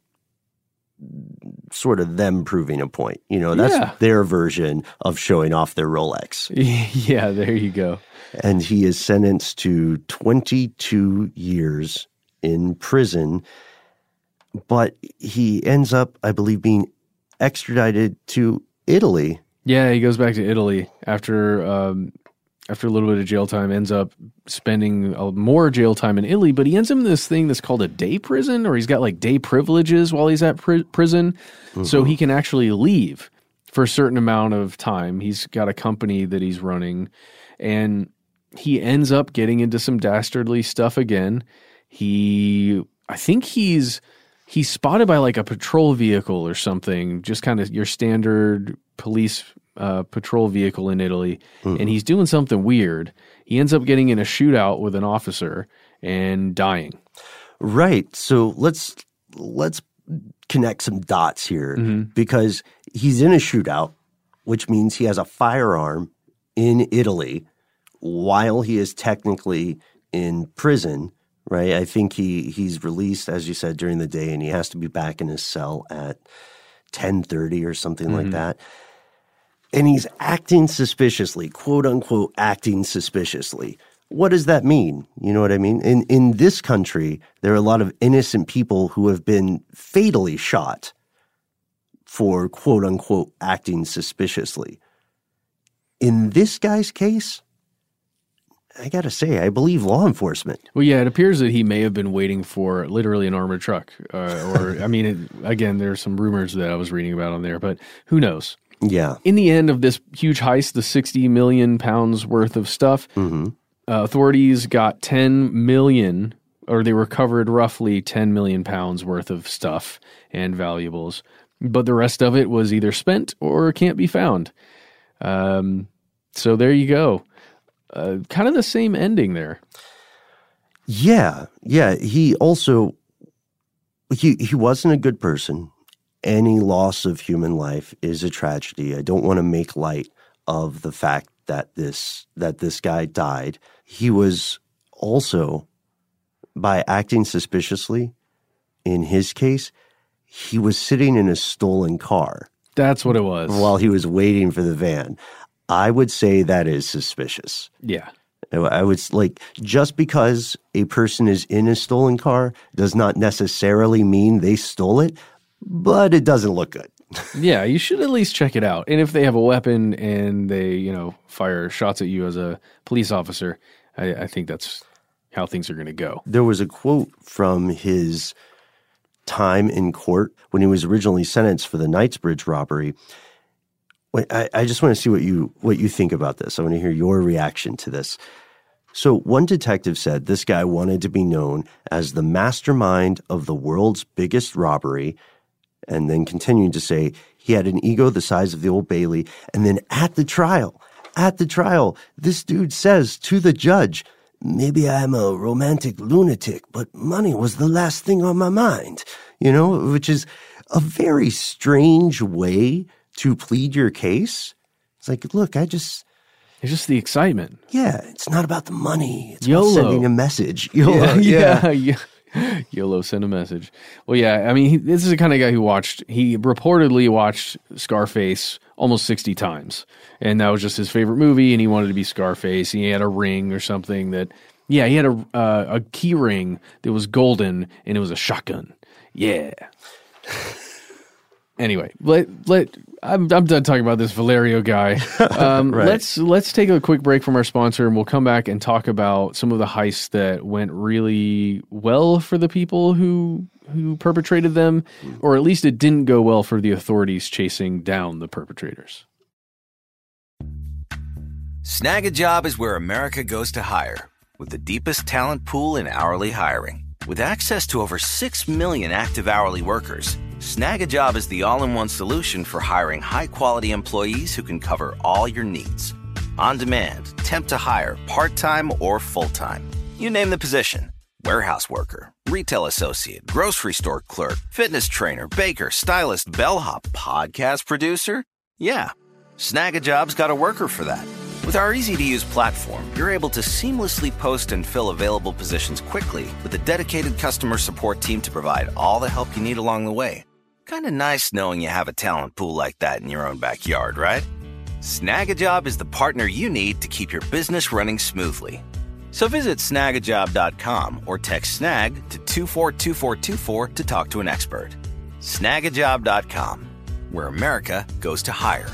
Speaker 8: sort of them proving a point. You know, that's their version of showing off their Rolex.
Speaker 4: Yeah, there you go.
Speaker 8: And he is sentenced to 22 years in prison. But he ends up, I believe, being extradited to Italy.
Speaker 4: Yeah, he goes back to Italy after a little bit of jail time, ends up spending more jail time in Italy, but he ends up in this thing that's called a day prison, or he's got like day privileges while he's at prison, so he can actually leave for a certain amount of time. He's got a company that he's running, and he ends up getting into some dastardly stuff again. I think he's spotted by like a patrol vehicle or something, just kind of your standard police patrol vehicle in Italy, and he's doing something weird. He ends up getting in a shootout with an officer and dying.
Speaker 8: Right. So let's connect some dots here, because he's in a shootout, which means he has a firearm in Italy while he is technically in prison, right? I think he's released, as you said, during the day, and he has to be back in his cell at 10:30 or something like that. And he's acting suspiciously, quote unquote, acting suspiciously. What does that mean? You know what I mean? In this country, there are a lot of innocent people who have been fatally shot for, quote unquote, acting suspiciously. In this guy's case, I got to say, I believe law enforcement.
Speaker 4: Well, yeah, it appears that he may have been waiting for literally an armored truck. I mean, again, there's some rumors that I was reading about on there, but who knows?
Speaker 8: Yeah.
Speaker 4: In the end of this huge heist, the 60 million pounds worth of stuff, authorities got 10 million, or they recovered roughly 10 million pounds worth of stuff and valuables. But the rest of it was either spent or can't be found. So there you go. Kind of the same ending there.
Speaker 8: Yeah. He also, he wasn't a good person. Any loss of human life is a tragedy. I don't want to make light of the fact that this guy died. He was also, by acting suspiciously, in his case, he was sitting in a stolen car.
Speaker 4: That's what it was.
Speaker 8: While he was waiting for the van. I would say that is suspicious.
Speaker 4: Yeah.
Speaker 8: I would, like, just because a person is in a stolen car does not necessarily mean they stole it, but it doesn't look good.
Speaker 4: Yeah, you should at least check it out. And if they have a weapon and they, fire shots at you as a police officer, I think that's how things are going to go.
Speaker 8: There was a quote from his time in court when he was originally sentenced for the Knightsbridge robbery. I just want to see what you think about this. I want to hear your reaction to this. So one detective said this guy wanted to be known as the mastermind of the world's biggest robbery, And then continuing to say he had an ego the size of the Old Bailey. And then at the trial, this dude says to the judge, maybe I'm a romantic lunatic, but money was the last thing on my mind, which is a very strange way to plead your case. It's like, look, it's
Speaker 4: just the excitement.
Speaker 8: Yeah, it's not about the money. It's
Speaker 4: YOLO.
Speaker 8: about sending a message. YOLO.
Speaker 4: Yeah. YOLO, send a message. Well, yeah, I mean, this is the kind of guy he reportedly watched Scarface almost 60 times. And that was just his favorite movie, and he wanted to be Scarface. He had a ring or something he had a key ring that was golden, and it was a shotgun. Yeah. Anyway, I'm done talking about this Valerio guy.
Speaker 8: Right.
Speaker 4: Let's take a quick break from our sponsor, and we'll come back and talk about some of the heists that went really well for the people who perpetrated them, or at least it didn't go well for the authorities chasing down the perpetrators.
Speaker 9: Snag a Job is where America goes to hire, with the deepest talent pool in hourly hiring. With access to over 6 million active hourly workers, Snag a Job is the all-in-one solution for hiring high-quality employees who can cover all your needs. On demand, temp to hire, part-time or full-time. You name the position. Warehouse worker, retail associate, grocery store clerk, fitness trainer, baker, stylist, bellhop, podcast producer. Yeah, Snag a Job's got a worker for that. With our easy-to-use platform, you're able to seamlessly post and fill available positions quickly with a dedicated customer support team to provide all the help you need along the way. Kind of nice knowing you have a talent pool like that in your own backyard, right? Snag a Job is the partner you need to keep your business running smoothly. So visit snagajob.com or text SNAG to 242424 to talk to an expert. Snagajob.com, where America goes to hire.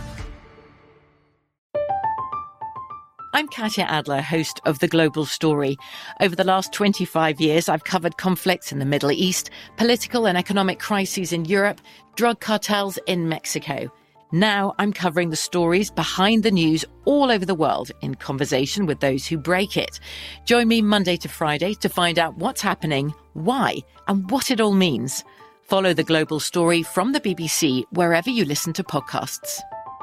Speaker 2: I'm Katya Adler, host of The Global Story. Over the last 25 years, I've covered conflicts in the Middle East, political and economic crises in Europe, drug cartels in Mexico. Now I'm covering the stories behind the news all over the world in conversation with those who break it. Join me Monday to Friday to find out what's happening, why, and what it all means. Follow The Global Story from the BBC wherever you listen to podcasts.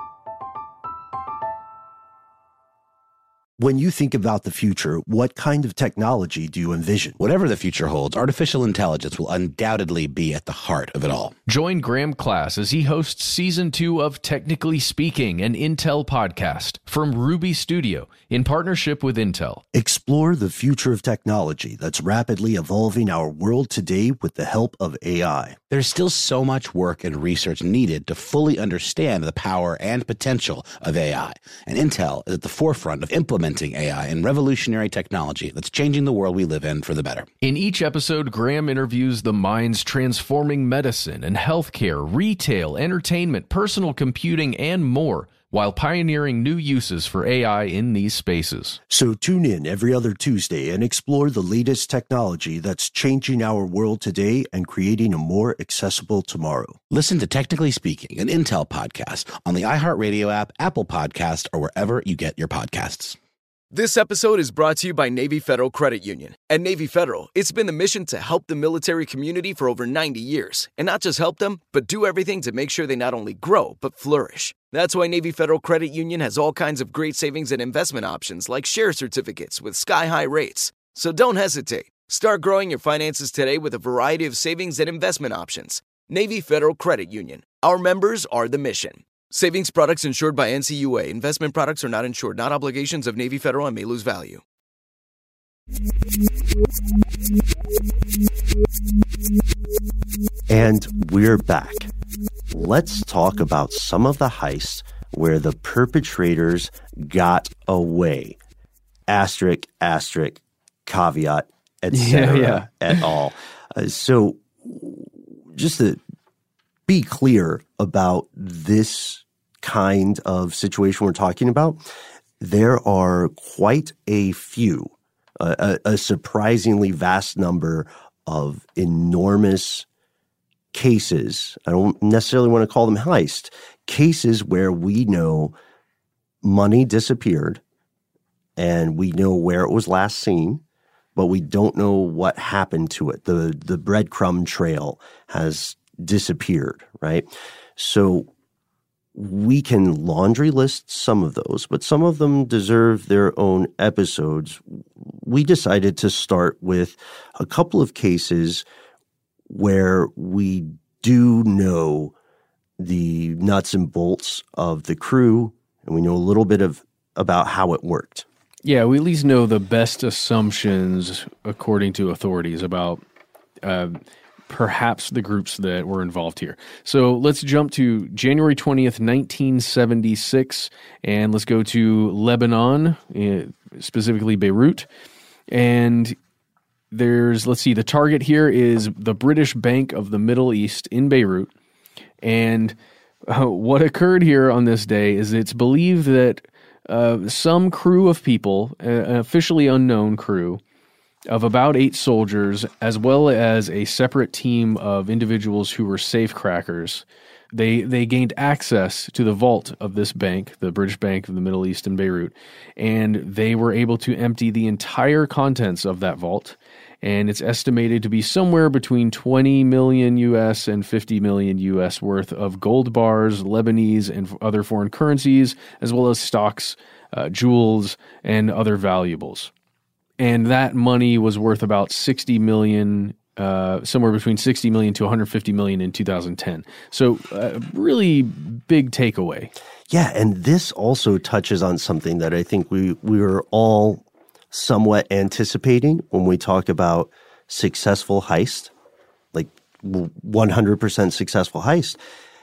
Speaker 5: When you think about the future, what kind of technology do you envision?
Speaker 3: Whatever the future holds, artificial intelligence will undoubtedly be at the heart of it all.
Speaker 10: Join Graham Class as he hosts Season 2 of Technically Speaking, an Intel podcast from Ruby Studio in partnership with Intel.
Speaker 5: Explore the future of technology that's rapidly evolving our world today with the help of AI.
Speaker 3: There's still so much work and research needed to fully understand the power and potential of AI, and Intel is at the forefront of implementing AI and revolutionary technology that's changing the world we live in for the better.
Speaker 10: In each episode, Graham interviews the minds transforming medicine and healthcare, retail, entertainment, personal computing, and more, while pioneering new uses for AI in these spaces.
Speaker 5: So tune in every other Tuesday and explore the latest technology that's changing our world today and creating a more accessible tomorrow.
Speaker 3: Listen to Technically Speaking, an Intel podcast on the iHeartRadio app, Apple Podcast, or wherever you get your podcasts.
Speaker 11: This episode is brought to you by Navy Federal Credit Union. At Navy Federal, it's been the mission to help the military community for over 90 years. And not just help them, but do everything to make sure they not only grow, but flourish. That's why Navy Federal Credit Union has all kinds of great savings and investment options like share certificates with sky-high rates. So don't hesitate. Start growing your finances today with a variety of savings and investment options. Navy Federal Credit Union. Our members are the mission. Savings products insured by NCUA. Investment products are not insured, not obligations of Navy Federal and may lose value.
Speaker 8: And we're back. Let's talk about some of the heists where the perpetrators got away. Asterisk, asterisk, caveat, etc. et al. So just to be clear about this kind of situation we're talking about, there are quite a few, a surprisingly vast number of enormous cases. I don't necessarily want to call them heist, cases where we know money disappeared and we know where it was last seen, but we don't know what happened to it. The breadcrumb trail has disappeared, right? So we can laundry list some of those, but some of them deserve their own episodes. We decided to start with a couple of cases where we do know the nuts and bolts of the crew, and we know a little bit about how it worked.
Speaker 4: Yeah, we at least know the best assumptions according to authorities about perhaps the groups that were involved here. So let's jump to January 20th, 1976, and let's go to Lebanon, specifically Beirut. And let's see, the target here is the British Bank of the Middle East in Beirut. And what occurred here on this day is it's believed that some crew of people, an officially unknown crew, of about 8 soldiers, as well as a separate team of individuals who were safecrackers. They gained access to the vault of this bank, the British Bank of the Middle East in Beirut, and they were able to empty the entire contents of that vault. And it's estimated to be somewhere between 20 million US and 50 million US worth of gold bars, Lebanese, and other foreign currencies, as well as stocks, jewels, and other valuables. And that money was worth about 60 million, somewhere between 60 million to 150 million in 2010. So really big takeaway.
Speaker 8: Yeah, and this also touches on something that I think we were all somewhat anticipating when we talk about successful heist, like 100% successful heist.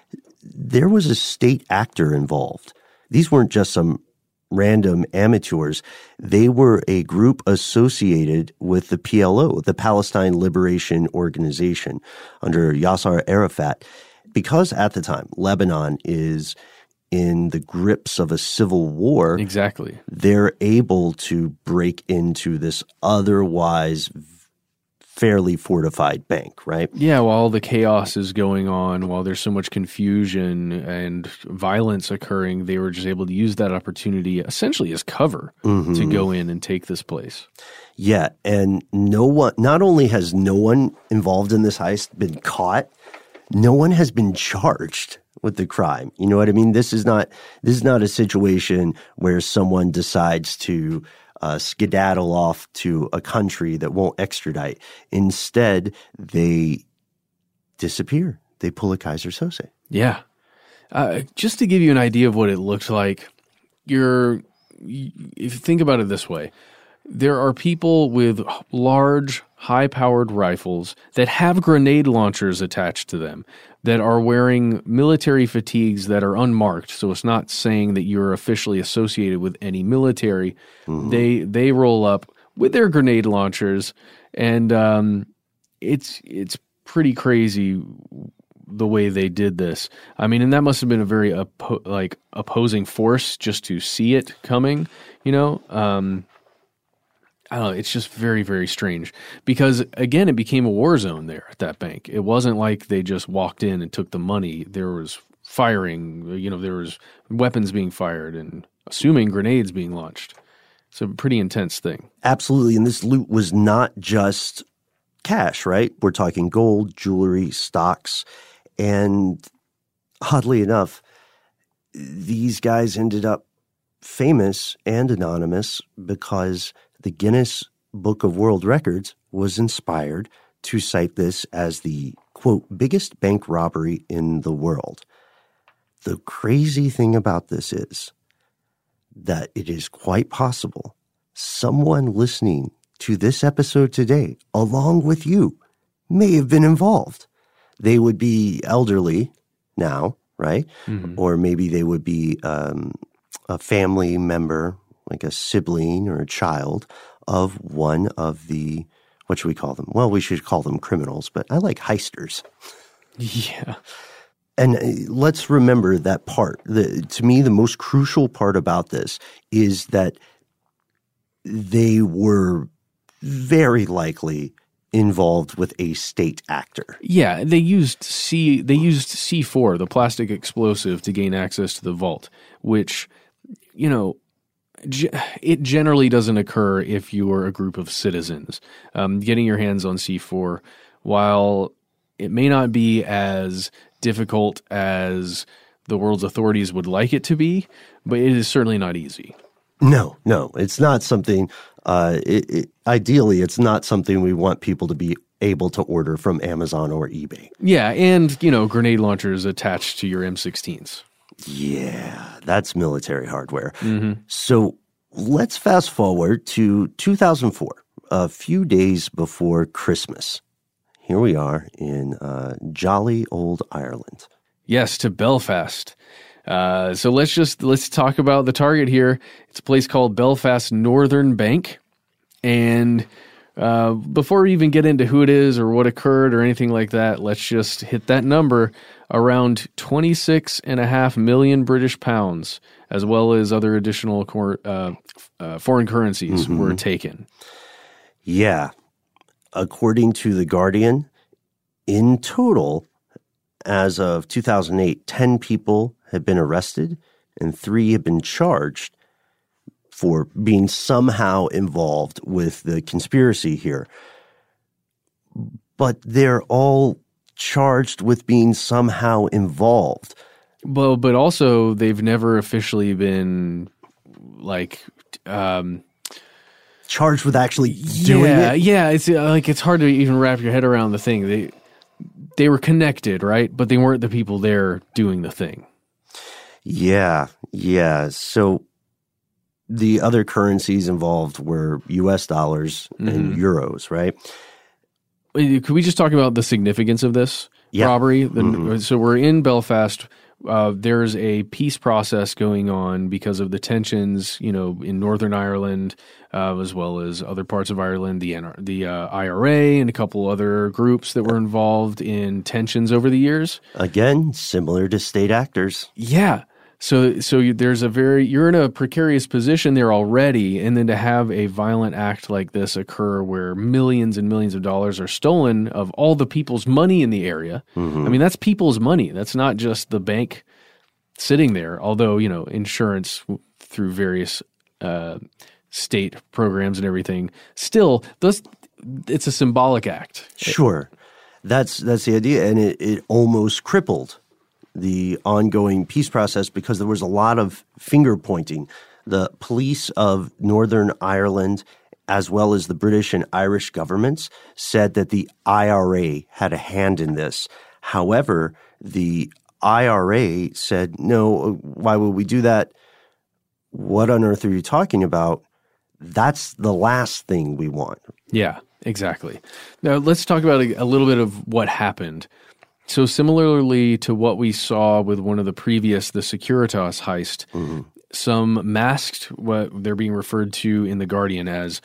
Speaker 8: There was a state actor involved. These weren't just some random amateurs. They were a group associated with the PLO, the Palestine Liberation Organization, under Yasser Arafat. Because at the time, Lebanon is in the grips of a civil war.
Speaker 4: Exactly.
Speaker 8: They're able to break into this otherwise fairly fortified bank, right?
Speaker 4: Yeah, while all the chaos is going on, while there's so much confusion and violence occurring, they were just able to use that opportunity essentially as cover to go in and take this place.
Speaker 8: Yeah, and not only has no one involved in this heist been caught, no one has been charged with the crime. You know what I mean? This is not a situation where someone decides to skedaddle off to a country that won't extradite. Instead, they disappear. They pull a Kaiser Sose.
Speaker 4: Yeah. Just to give you an idea of what it looked like, if you think about it this way, there are people with large, high-powered rifles that have grenade launchers attached to them that are wearing military fatigues that are unmarked, so it's not saying that you're officially associated with any military. They roll up with their grenade launchers, and it's pretty crazy the way they did this. I mean, and that must have been a very opposing force just to see it coming, you know? I don't know, it's just very, very strange because, again, it became a war zone there at that bank. It wasn't like they just walked in and took the money. There was firing, there was weapons being fired and assuming grenades being launched. It's a pretty intense thing.
Speaker 8: Absolutely. And this loot was not just cash, right? We're talking gold, jewelry, stocks. And oddly enough, these guys ended up famous and anonymous because the Guinness Book of World Records was inspired to cite this as the, quote, biggest bank robbery in the world. The crazy thing about this is that it is quite possible someone listening to this episode today, along with you, may have been involved. They would be elderly now, right? Or maybe they would be a family member, like a sibling or a child of one of the, what should we call them? Well, we should call them criminals, but I like heisters.
Speaker 4: Yeah.
Speaker 8: And let's remember that part. To me, the most crucial part about this is that they were very likely involved with a state actor.
Speaker 4: Yeah, they used C4, the plastic explosive, to gain access to the vault, which, it generally doesn't occur if you're a group of citizens. Getting your hands on C4, while It may not be as difficult as the world's authorities would like it to be, but it is certainly not easy.
Speaker 8: No, it's not something, ideally, it's not something we want people to be able to order from Amazon or eBay.
Speaker 4: Yeah, and, grenade launchers attached to your M16s.
Speaker 8: Yeah, that's military hardware.
Speaker 4: Mm-hmm.
Speaker 8: So let's fast forward to 2004, a few days before Christmas. Here we are in jolly old Ireland.
Speaker 4: Yes, to Belfast. So let's talk about the target here. It's a place called Belfast Northern Bank. And before we even get into who it is or what occurred or anything like that, let's just hit that number. Around 26.5 million British pounds, as well as other additional foreign currencies were taken.
Speaker 8: Yeah. According to The Guardian, in total, as of 2008, 10 people had been arrested and 3 had been charged for being somehow involved with the conspiracy here. But they're all charged with being somehow involved.
Speaker 4: Well, but also they've never officially been
Speaker 8: charged with actually doing it.
Speaker 4: Yeah, it's hard to even wrap your head around the thing. They were connected, right? But they weren't the people there doing the thing.
Speaker 8: Yeah. So the other currencies involved were U.S. dollars and euros, right?
Speaker 4: Could we just talk about the significance of this robbery? So we're in Belfast. There's a peace process going on because of the tensions, in Northern Ireland, as well as other parts of Ireland, the IRA and a couple other groups that were involved in tensions over the years.
Speaker 8: Again, similar to state actors.
Speaker 4: Yeah. So you're in a precarious position there already, and then to have a violent act like this occur where millions and millions of dollars are stolen of all the people's money in the area. I mean, that's people's money. That's not just the bank sitting there, although, insurance through various state programs and everything, still, it's a symbolic act.
Speaker 8: Sure. That's the idea, and it almost crippled the ongoing peace process because there was a lot of finger pointing. The police of Northern Ireland, as well as the British and Irish governments, said that the IRA had a hand in this. However, the IRA said, no, why would we do that? What on earth are you talking about? That's the last thing we want.
Speaker 4: Yeah, exactly. Now, let's talk about a little bit of what happened. So similarly to what we saw with one of the previous, the Securitas heist, some masked, what they're being referred to in The Guardian as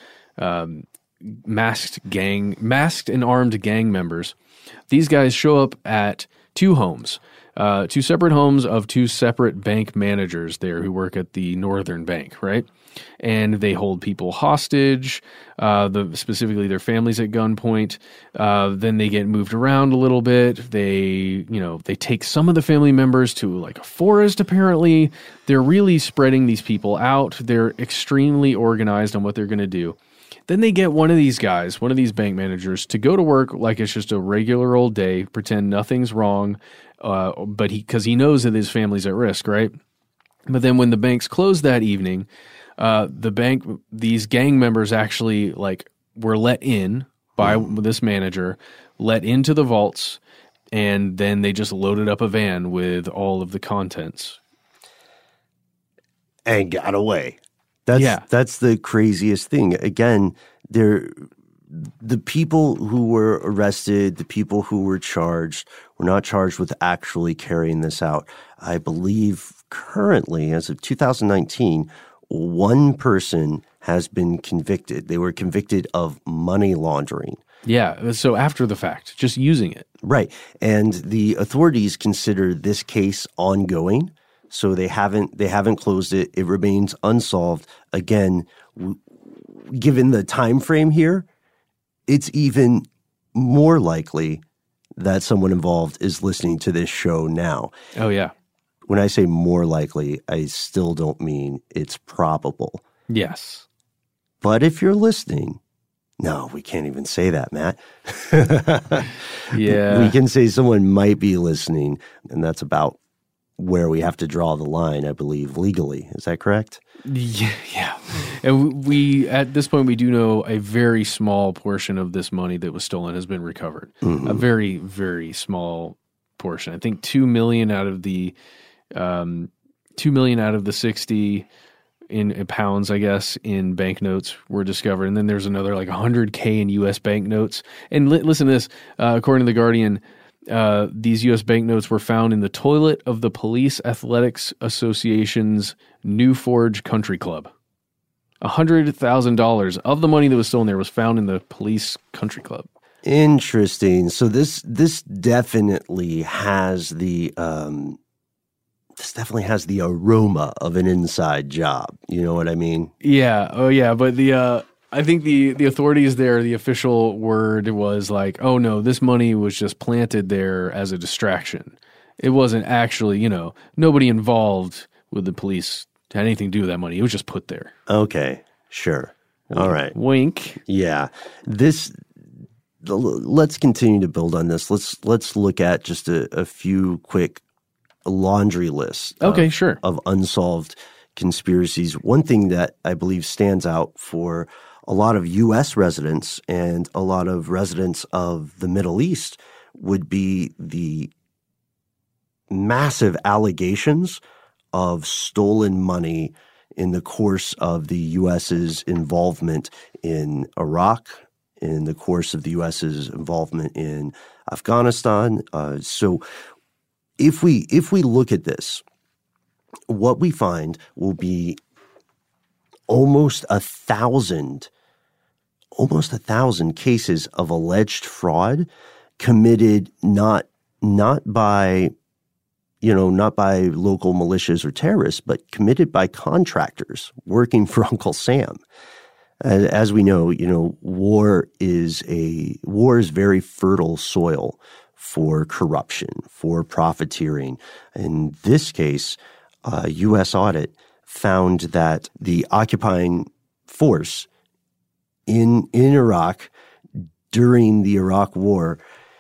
Speaker 4: masked and armed gang members. These guys show up at 2 homes, 2 separate homes of 2 separate bank managers there who work at the Northern Bank, right? And they hold people hostage, specifically their families at gunpoint. Then they get moved around a little bit. They take some of the family members to like a forest, apparently. They're really spreading these people out. They're extremely organized on what they're going to do. Then they get one of these guys, one of these bank managers, to go to work like it's just a regular old day, pretend nothing's wrong, but because he knows that his family's at risk, right? But then when the banks close that evening, these gang members actually were let in by this manager, let into the vaults, and then they just loaded up a van with all of the contents.
Speaker 8: And got away. That's the craziest thing. Again, the people who were arrested, the people who were charged, were not charged with actually carrying this out. I believe currently, as of 2019, 1 person has been convicted. They were convicted of money laundering.
Speaker 4: Yeah, so after the fact, just using it.
Speaker 8: Right. And the authorities consider this case ongoing, so they haven't closed it. It remains unsolved. Again, given the time frame here, it's even more likely that someone involved is listening to this show now.
Speaker 4: Oh, yeah.
Speaker 8: When I say more likely, I still don't mean it's probable.
Speaker 4: Yes.
Speaker 8: But if you're listening, No, we can't even say that, Matt.
Speaker 4: Yeah.
Speaker 8: We can say someone might be listening, and that's about where we have to draw the line, I believe, legally. Is that correct?
Speaker 4: Yeah. And we, at this point, we do know a very small portion of this money that was stolen has been recovered.
Speaker 8: Mm-hmm.
Speaker 4: A very, very small portion. I think 2 million out of the 60 in pounds, I guess, in banknotes were discovered. And then there's another like 100K in U.S. banknotes. And listen to this, according to The Guardian, these U.S. banknotes were found in the toilet of the Police Athletics Association's New Forge Country Club. $100,000 of the money that was stolen there was found in the police country club.
Speaker 8: Interesting. So this definitely has the aroma of an inside job. You know what I mean?
Speaker 4: Yeah. Oh, yeah. But I think the authorities there, the official word was like, oh no, this money was just planted there as a distraction. It wasn't actually, nobody involved with the police had anything to do with that money. It was just put there.
Speaker 8: Okay, sure. All right.
Speaker 4: Wink.
Speaker 8: Yeah. Let's continue to build on this. Let's look at just a few quick laundry lists.
Speaker 4: Okay, sure.
Speaker 8: Of unsolved conspiracies. One thing that I believe stands out for a lot of U.S. residents and a lot of residents of the Middle East would be the massive allegations of stolen money in the course of the U.S.'s involvement in Iraq, in the course of the U.S.'s involvement in Afghanistan. So if we look at this, what we find will be almost 1,000 cases of alleged fraud committed not by local militias or terrorists, but committed by contractors working for Uncle Sam. As we know, war is very fertile soil for corruption, for profiteering. In this case, a U.S. audit found that the occupying force in Iraq during the Iraq War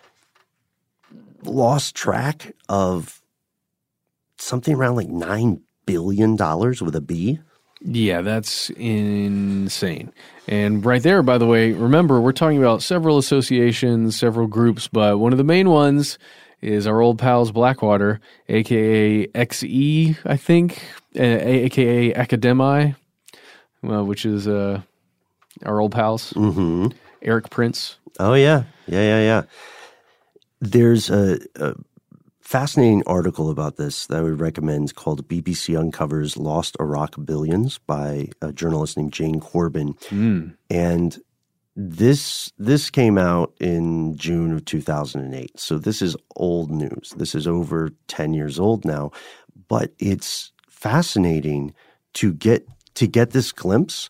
Speaker 8: lost track of something around like $9 billion with a B.
Speaker 4: Yeah, that's insane. And right there, by the way, remember, we're talking about several associations, several groups, but one of the main ones is our old pals Blackwater, a.k.a. XE, I think, a.k.a. Academi, which is our old pals.
Speaker 8: Mm-hmm.
Speaker 4: Eric Prince.
Speaker 8: Oh, yeah. Yeah. There's a fascinating article about this that I would recommend called BBC Uncovers Lost Iraq Billions by a journalist named Jane Corbin. And this came out in June of 2008. So this is old news. This is over 10 years old now. But it's fascinating to get this glimpse.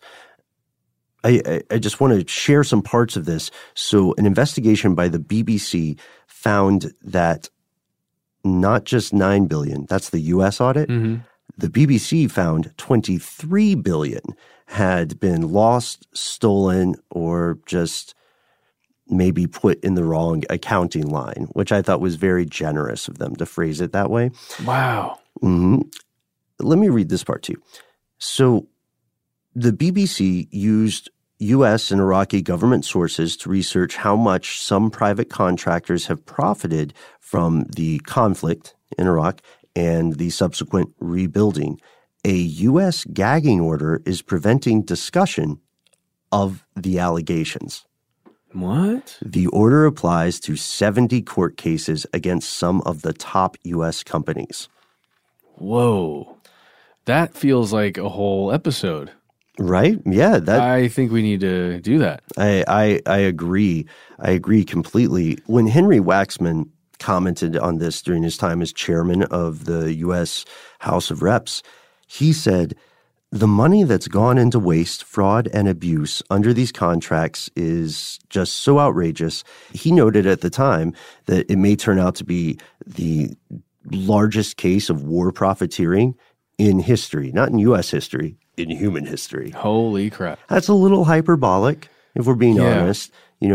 Speaker 8: I just want to share some parts of this. So an investigation by the BBC found that not just $9 billion, that's the U.S. audit. Mm-hmm. The BBC found $23 billion had been lost, stolen, or just maybe put in the wrong accounting line, which I thought was very generous of them to phrase it that way.
Speaker 4: Wow.
Speaker 8: Mm-hmm. Let me read this part to you. So the BBC used U.S. and Iraqi government sources to research how much some private contractors have profited from the conflict in Iraq and the subsequent rebuilding. A U.S. gagging order is preventing discussion of the allegations.
Speaker 4: What?
Speaker 8: The order applies to 70 court cases against some of the top U.S. companies.
Speaker 4: Whoa. That feels like a whole episode.
Speaker 8: Right? Yeah.
Speaker 4: I think we need to do that.
Speaker 8: I agree. I agree completely. When Henry Waxman commented on this during his time as chairman of the U.S. House of Reps, he said, the money that's gone into waste, fraud, and abuse under these contracts is just so outrageous. He noted at the time that it may turn out to be the largest case of war profiteering in history, not in U.S. history, in human history.
Speaker 4: Holy crap.
Speaker 8: That's a little hyperbolic, If we're being honest,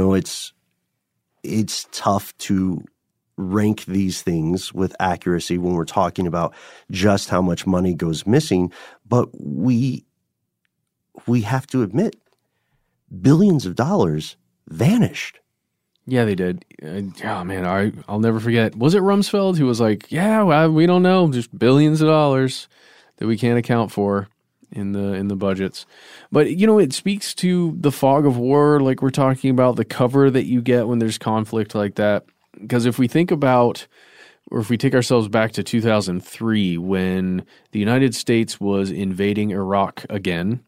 Speaker 8: it's tough to rank these things with accuracy when we're talking about just how much money goes missing. But we have to admit, billions of dollars vanished.
Speaker 4: Yeah, they did. Oh, man, I'll never forget. Was it Rumsfeld who was like, well, we don't know, just billions of dollars that we can't account for in the budgets. But, it speaks to the fog of war, like we're talking about, the cover that you get when there's conflict like that. Because if we think about, or if we take ourselves back to 2003, when the United States was invading Iraq again,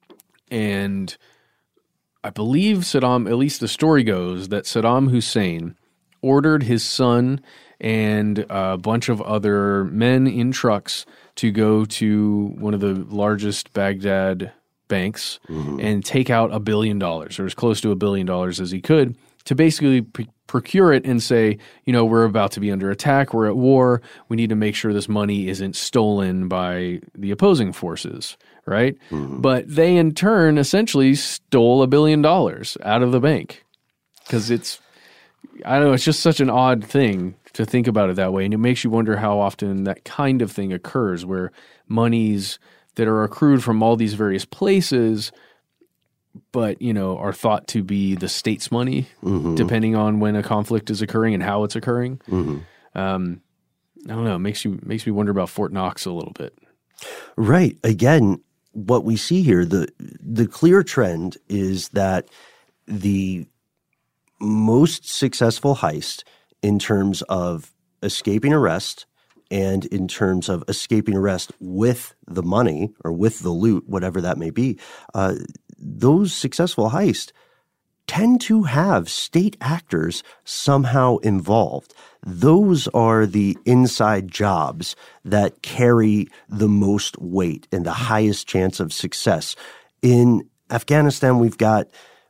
Speaker 4: and I believe Saddam, at least the story goes, that Saddam Hussein ordered his son and a bunch of other men in trucks to go to one of the largest Baghdad banks and take out $1 billion, or as close to $1 billion as he could, to basically procure it and say, we're about to be under attack, we're at war, we need to make sure this money isn't stolen by the opposing forces, right? But they in turn essentially stole $1 billion out of the bank, because it's just such an odd thing to think about it that way. And it makes you wonder how often that kind of thing occurs, where monies that are accrued from all these various places but, are thought to be the state's money, depending on when a conflict is occurring and how it's occurring. I don't know. It makes me wonder about Fort Knox a little bit.
Speaker 8: Right. Again, what we see here, the clear trend is that the most successful heist in terms of escaping arrest and in terms of escaping arrest with the money or with the loot, whatever that may be, those successful heists tend to have state actors somehow involved. Those are the inside jobs that carry the most weight and the highest chance of success. In Afghanistan, we've got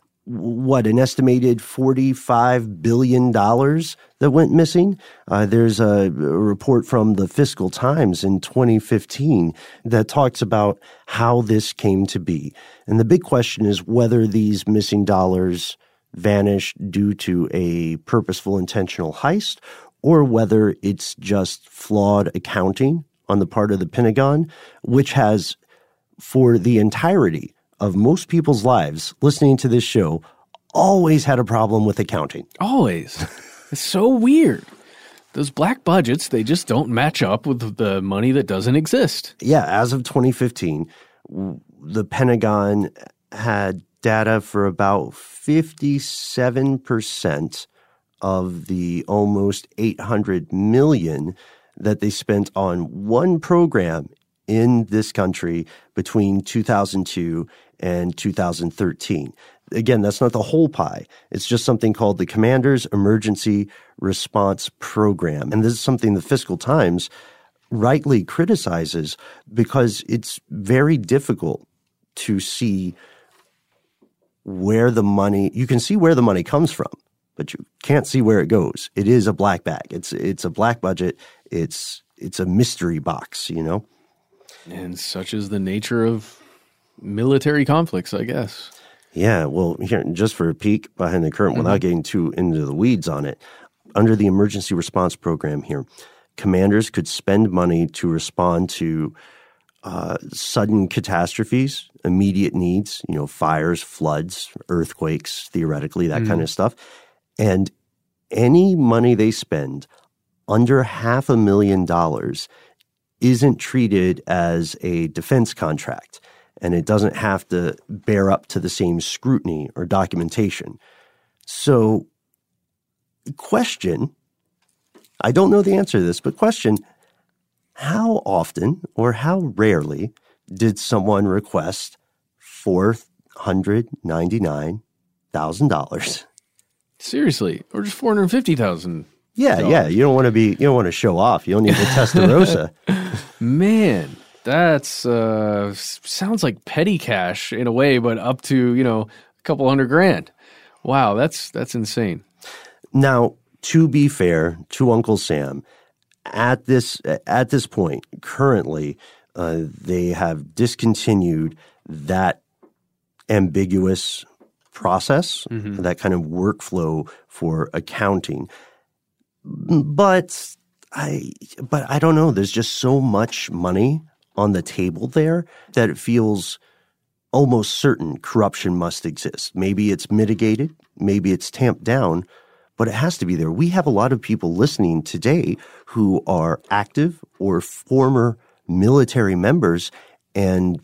Speaker 8: an estimated $45 billion that went missing. There's a report from the Fiscal Times in 2015 that talks about how this came to be. And the big question is whether these missing dollars vanished due to a purposeful, intentional heist, or whether it's just flawed accounting on the part of the Pentagon, which has, for the entirety of most people's lives listening to this show, always had a problem with accounting. Always.
Speaker 4: It's so weird. Those black budgets, they just don't match up with the money that doesn't exist.
Speaker 8: Yeah, as of 2015, the Pentagon had data for about 57% of the almost $800 million that they spent on one program in this country between 2002 and 2013. Again, that's not the whole pie. It's just something called the Commander's Emergency Response Program. And this is something the Fiscal Times rightly criticizes because it's very difficult to see where the money – you can see where the money comes from, but you can't see where it goes. It is a black bag. It's a black budget. It's a mystery box,
Speaker 4: And such is the nature of military conflicts, I guess.
Speaker 8: Yeah, well, here, just for a peek behind the curtain, without getting too into the weeds on it, under the emergency response program here, commanders could spend money to respond to sudden catastrophes, immediate needs, fires, floods, earthquakes, theoretically, that kind of stuff. And any money they spend under $500,000 isn't treated as a defense contract, and it doesn't have to bear up to the same scrutiny or documentation. So, question, I don't know the answer to this, but question, how often or how rarely did someone request $499,000?
Speaker 4: Seriously, or just $450,000?
Speaker 8: Yeah. You don't want to show off. You don't need the Testarossa.
Speaker 4: Man, that's sounds like petty cash in a way, but up to, a couple $100,000. Wow, that's insane.
Speaker 8: Now, to be fair to Uncle Sam, at this point, currently, they have discontinued that ambiguous process, that kind of workflow for accounting. But I don't know. There's just so much money on the table there that it feels almost certain corruption must exist. Maybe it's mitigated, maybe it's tamped down, but it has to be there. We have a lot of people listening today who are active or former military members, and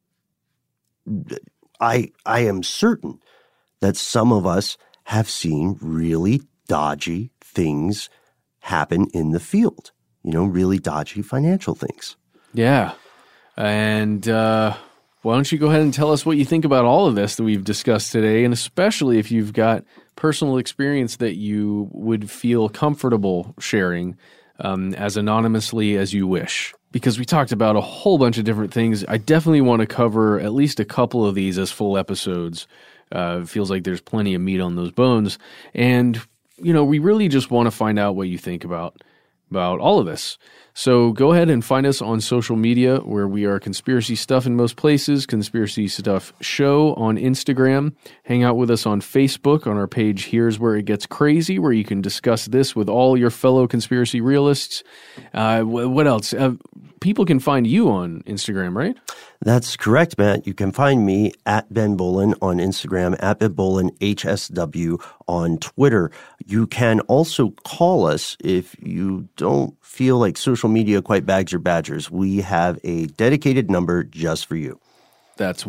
Speaker 8: I am certain that some of us have seen really dodgy things happen in the field, really dodgy financial things.
Speaker 4: Yeah. And why don't you go ahead and tell us what you think about all of this that we've discussed today, and especially if you've got personal experience that you would feel comfortable sharing as anonymously as you wish. Because we talked about a whole bunch of different things. I definitely want to cover at least a couple of these as full episodes. It feels like there's plenty of meat on those bones. And, we really just want to find out what you think about all of this. So go ahead and find us on social media, where we are Conspiracy Stuff in most places, Conspiracy Stuff Show on Instagram. Hang out with us on Facebook on our page Here's Where It Gets Crazy, where you can discuss this with all your fellow conspiracy realists. What else? People can find you on Instagram, right?
Speaker 8: That's correct, Matt. You can find me at Ben Bowlin on Instagram, at Ben Bowlin HSW on Twitter. You can also call us if you don't feel like social media quite bags your badgers. We have a dedicated number just for you.
Speaker 4: That's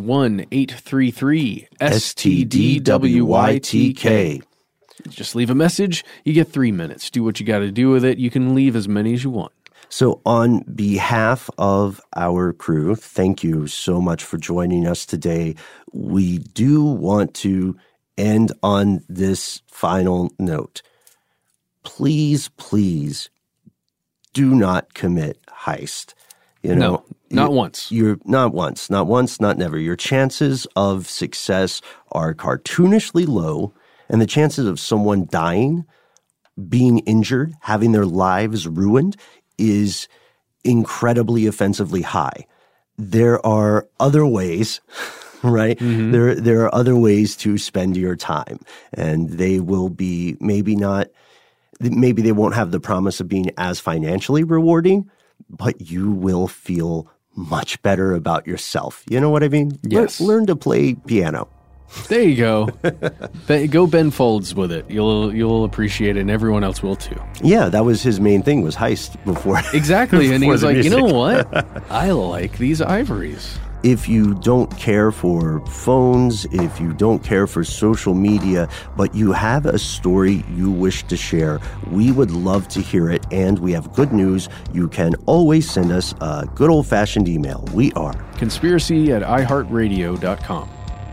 Speaker 4: 1-833-STDWYTK. Just leave a message. You get 3 minutes. Do what you got to do with it. You can leave as many as you want.
Speaker 8: So on behalf of our crew, thank you so much for joining us today. We do want to end on this final note. Please, please do not commit heist.
Speaker 4: No, not once.
Speaker 8: Not never. Your chances of success are cartoonishly low, and the chances of someone dying, being injured, having their lives ruined is incredibly offensively high. There are other ways, right? Mm-hmm. There are other ways to spend your time, and they will be maybe they won't have the promise of being as financially rewarding, but you will feel much better about yourself. You know what I mean?
Speaker 4: Yes.
Speaker 8: Learn to play piano.
Speaker 4: There you go. Go Ben Folds with it. You'll appreciate it, and everyone else will too.
Speaker 8: Yeah, that was his main thing, was heist before.
Speaker 4: Exactly, and he was like, music. You know what? I like these ivories.
Speaker 8: If you don't care for phones, if you don't care for social media, but you have a story you wish to share, we would love to hear it, and we have good news. You can always send us a good old-fashioned email. We are
Speaker 4: conspiracy@iheartradio.com.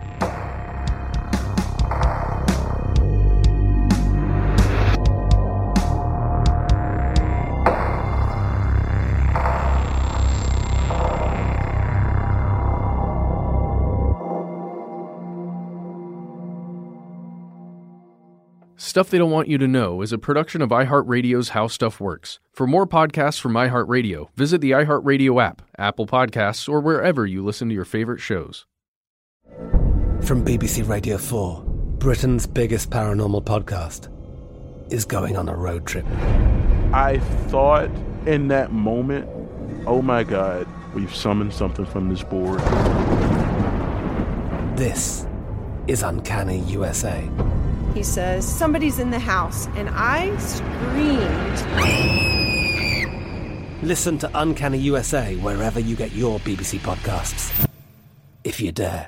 Speaker 4: Stuff They Don't Want You to Know is a production of iHeartRadio's How Stuff Works. For more podcasts from iHeartRadio, visit the iHeartRadio app, Apple Podcasts, or wherever you listen to your favorite shows.
Speaker 12: From BBC Radio 4, Britain's biggest paranormal podcast is going on a road trip.
Speaker 13: I thought in that moment, oh my God, we've summoned something from this board.
Speaker 12: This is Uncanny USA.
Speaker 14: He says, somebody's in the house, and I screamed.
Speaker 12: Listen to Uncanny USA wherever you get your BBC podcasts, if you dare.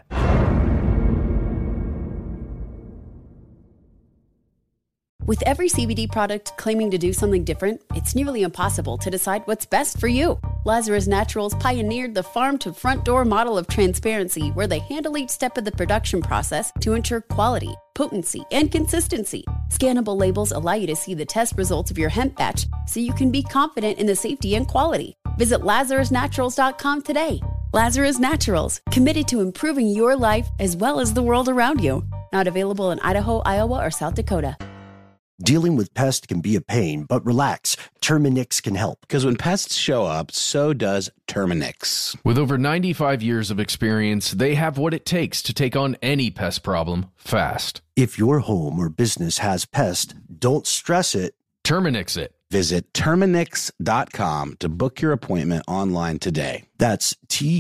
Speaker 7: With every CBD product claiming to do something different, it's nearly impossible to decide what's best for you. Lazarus Naturals pioneered the farm-to-front-door model of transparency, where they handle each step of the production process to ensure quality, potency, and consistency. Scannable labels allow you to see the test results of your hemp batch, so you can be confident in the safety and quality. Visit LazarusNaturals.com today. Lazarus Naturals, committed to improving your life as well as the world around you. Not available in Idaho, Iowa, or South Dakota.
Speaker 5: Dealing with pests can be a pain, but relax. Terminix can help.
Speaker 3: Because when pests show up, so does Terminix.
Speaker 10: With over 95 years of experience, they have what it takes to take on any pest problem fast.
Speaker 5: If your home or business has pests, don't stress it.
Speaker 10: Terminix it.
Speaker 3: Visit Terminix.com to book your appointment online today.
Speaker 5: That's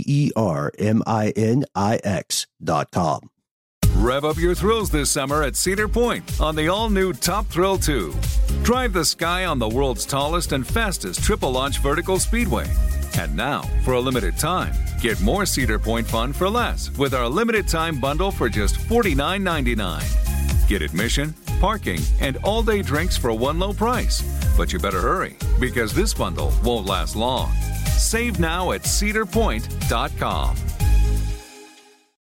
Speaker 5: TERMINIX.com.
Speaker 15: Rev up your thrills this summer at Cedar Point on the all-new Top Thrill 2. Drive the sky on the world's tallest and fastest triple-launch vertical speedway. And now, for a limited time, get more Cedar Point fun for less with our limited-time bundle for just $49.99. Get admission, parking, and all-day drinks for one low price. But you better hurry, because this bundle won't last long. Save now at cedarpoint.com.